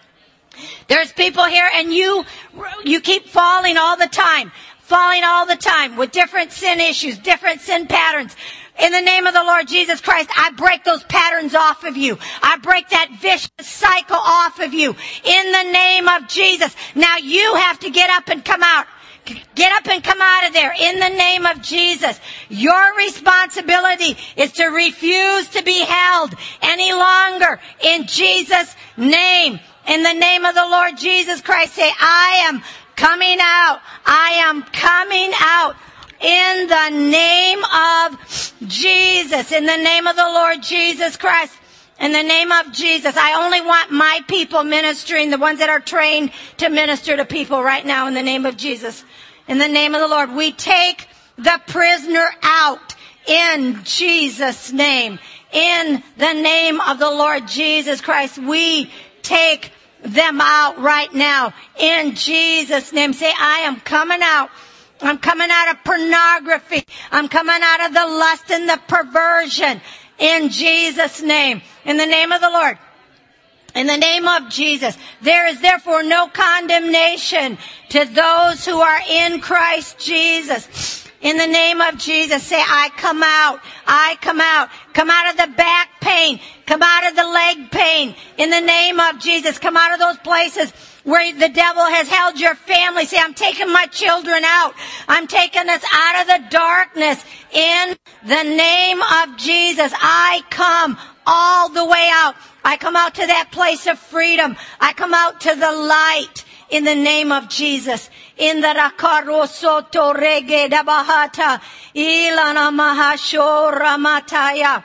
There's people here and you, you keep falling all the time. Falling all the time with different sin issues, different sin patterns. In the name of the Lord Jesus Christ, I break those patterns off of you. I break that vicious cycle off of you. In the name of Jesus. Now you have to get up and come out. Get up and come out of there in the name of Jesus. Your responsibility is to refuse to be held any longer in Jesus' name. In the name of the Lord Jesus Christ, say, I am coming out. I am coming out in the name of Jesus. In the name of the Lord Jesus Christ. In the name of Jesus. I only want my people ministering, the ones that are trained to minister to people right now in the name of Jesus. In the name of the Lord. We take the prisoner out in Jesus' name. In the name of the Lord Jesus Christ. We take them out right now in Jesus' name. Say, I am coming out. I'm coming out of pornography. I'm coming out of the lust and the perversion in Jesus' name. In the name of the Lord. In the name of Jesus. There is therefore no condemnation to those who are in Christ Jesus. In the name of Jesus, say, I come out. I come out. Come out of the back pain. Come out of the leg pain. In the name of Jesus, come out of those places where the devil has held your family. Say, I'm taking my children out. I'm taking us out of the darkness. In the name of Jesus, I come all the way out. I come out to that place of freedom. I come out to the light. In the name of Jesus. In the Rakarosoto Rege Dabahata. Ilana Mahashora Mataya.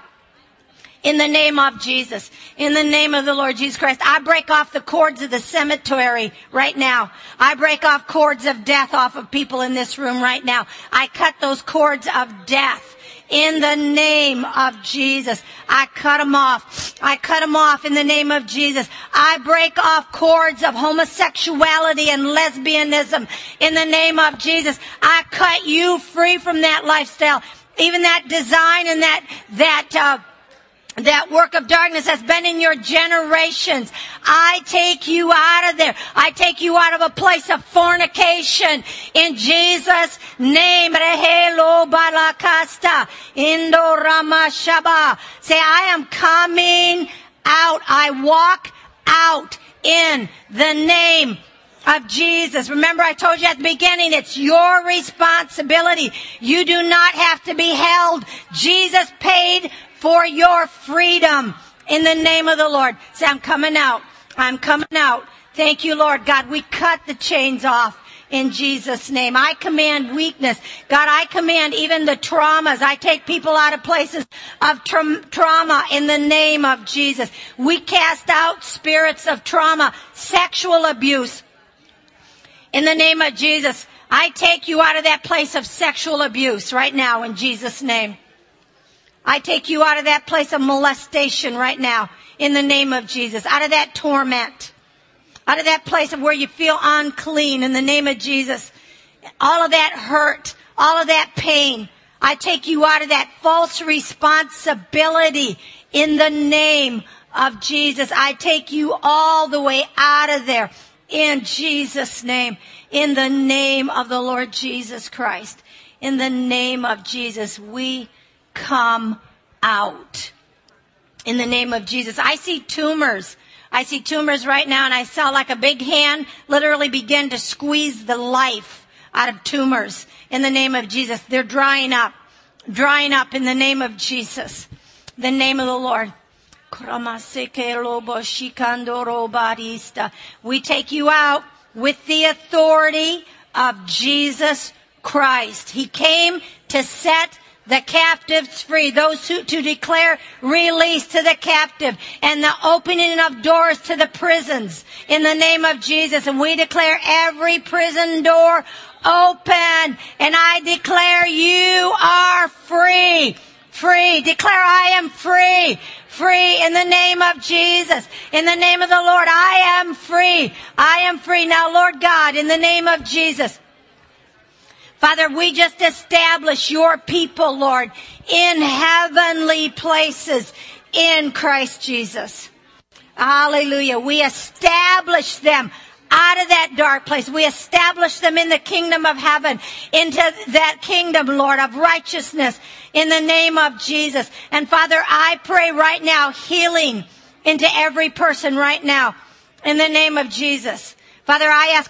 In the name of Jesus. In the name of the Lord Jesus Christ. I break off the cords of the cemetery right now. I break off cords of death off of people in this room right now. I cut those cords of death. In the name of Jesus. I cut them off. I cut them off in the name of Jesus. I break off cords of homosexuality and lesbianism in the name of Jesus. I cut you free from that lifestyle. Even that design and that, that, uh, that work of darkness has been in your generations. I take you out of there. I take you out of a place of fornication. In Jesus' name. Rehelo balakasta. Indo ramashaba. Say, I am coming out. I walk out in the name of Jesus. Remember, I told you at the beginning, it's your responsibility. You do not have to be held. Jesus paid for your freedom in the name of the Lord. Say, I'm coming out. I'm coming out. Thank you, Lord. God, we cut the chains off in Jesus' name. I command weakness. God, I command even the traumas. I take people out of places of tra- trauma in the name of Jesus. We cast out spirits of trauma, sexual abuse. In the name of Jesus, I take you out of that place of sexual abuse right now in Jesus' name. I take you out of that place of molestation right now in the name of Jesus. Out of that torment. Out of that place of where you feel unclean in the name of Jesus. All of that hurt. All of that pain. I take you out of that false responsibility in the name of Jesus. I take you all the way out of there in Jesus' name. In the name of the Lord Jesus Christ. In the name of Jesus, we come out. In the name of Jesus. I see tumors. I see tumors right now, and I saw like a big hand literally begin to squeeze the life out of tumors. In the name of Jesus. They're drying up. Drying up in the name of Jesus. The name of the Lord. We take you out with the authority of Jesus Christ. He came to set the captives free, those who to declare release to the captive, and the opening of doors to the prisons in the name of Jesus. And we declare every prison door open, and I declare you are free. Free. Declare I am free. Free in the name of Jesus. In the name of the Lord, I am free. I am free. Now, Lord God, in the name of Jesus, Father, we just establish your people, Lord, in heavenly places in Christ Jesus. Hallelujah. We establish them out of that dark place. We establish them in the kingdom of heaven, into that kingdom, Lord, of righteousness in the name of Jesus. And Father, I pray right now healing into every person right now in the name of Jesus. Father, I ask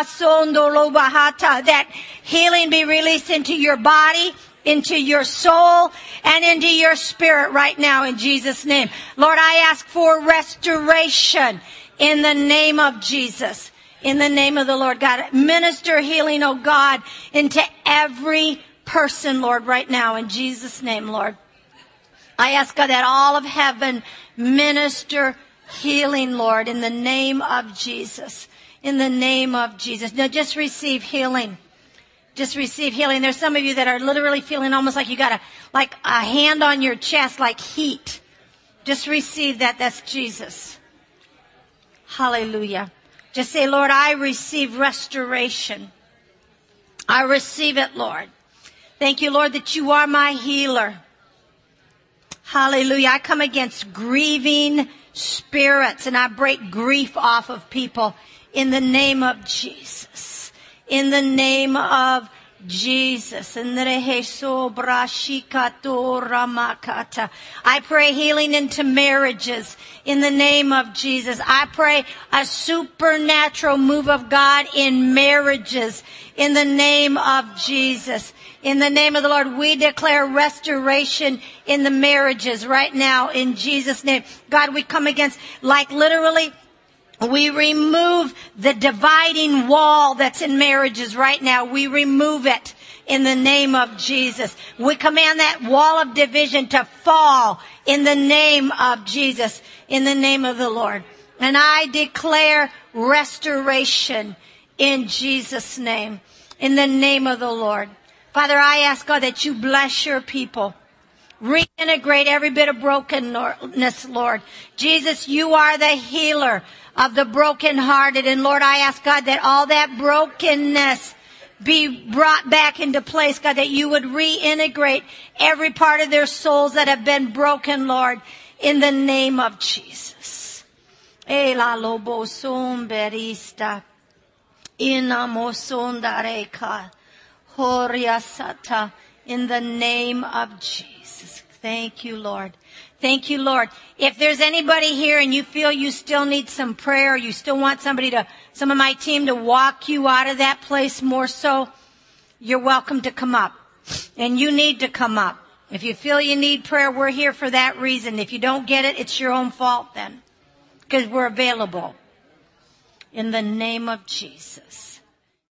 that healing be released into your body, into your soul, and into your spirit right now in Jesus' name. Lord, I ask for restoration in the name of Jesus. In the name of the Lord God. Minister healing, oh God, into every person, Lord, right now in Jesus' name, Lord. I ask God that all of heaven minister healing, Lord, in the name of Jesus. In the name of Jesus. Now just receive healing. Just receive healing. There's some of you that are literally feeling almost like you got a, like a hand on your chest, like heat. Just receive that. That's Jesus. Hallelujah. Just say, Lord, I receive restoration. I receive it, Lord. Thank you, Lord, that you are my healer. Hallelujah. I come against grieving spirits, and I break grief off of people in the name of Jesus. In the name of Jesus. I pray healing into marriages in the name of Jesus. I pray a supernatural move of God in marriages in the name of Jesus. In the name of the Lord, we declare restoration in the marriages right now in Jesus' name. God, we come against, like literally, we remove the dividing wall that's in marriages right now. We remove it in the name of Jesus. We command that wall of division to fall in the name of Jesus, in the name of the Lord. And I declare restoration in Jesus' name, in the name of the Lord. Father, I ask God that you bless your people. Reintegrate every bit of brokenness, Lord. Jesus, you are the healer of the brokenhearted. And Lord, I ask God that all that brokenness be brought back into place, God, that you would reintegrate every part of their souls that have been broken, Lord, in the name of Jesus. Ela lobo somberista, inamosondareka, horiasata, in the name of Jesus. Thank you, Lord. Thank you, Lord. If there's anybody here and you feel you still need some prayer, you still want somebody to, some of my team to walk you out of that place more so, you're welcome to come up. And you need to come up. If you feel you need prayer, we're here for that reason. If you don't get it, it's your own fault then. Because we're available. In the name of Jesus.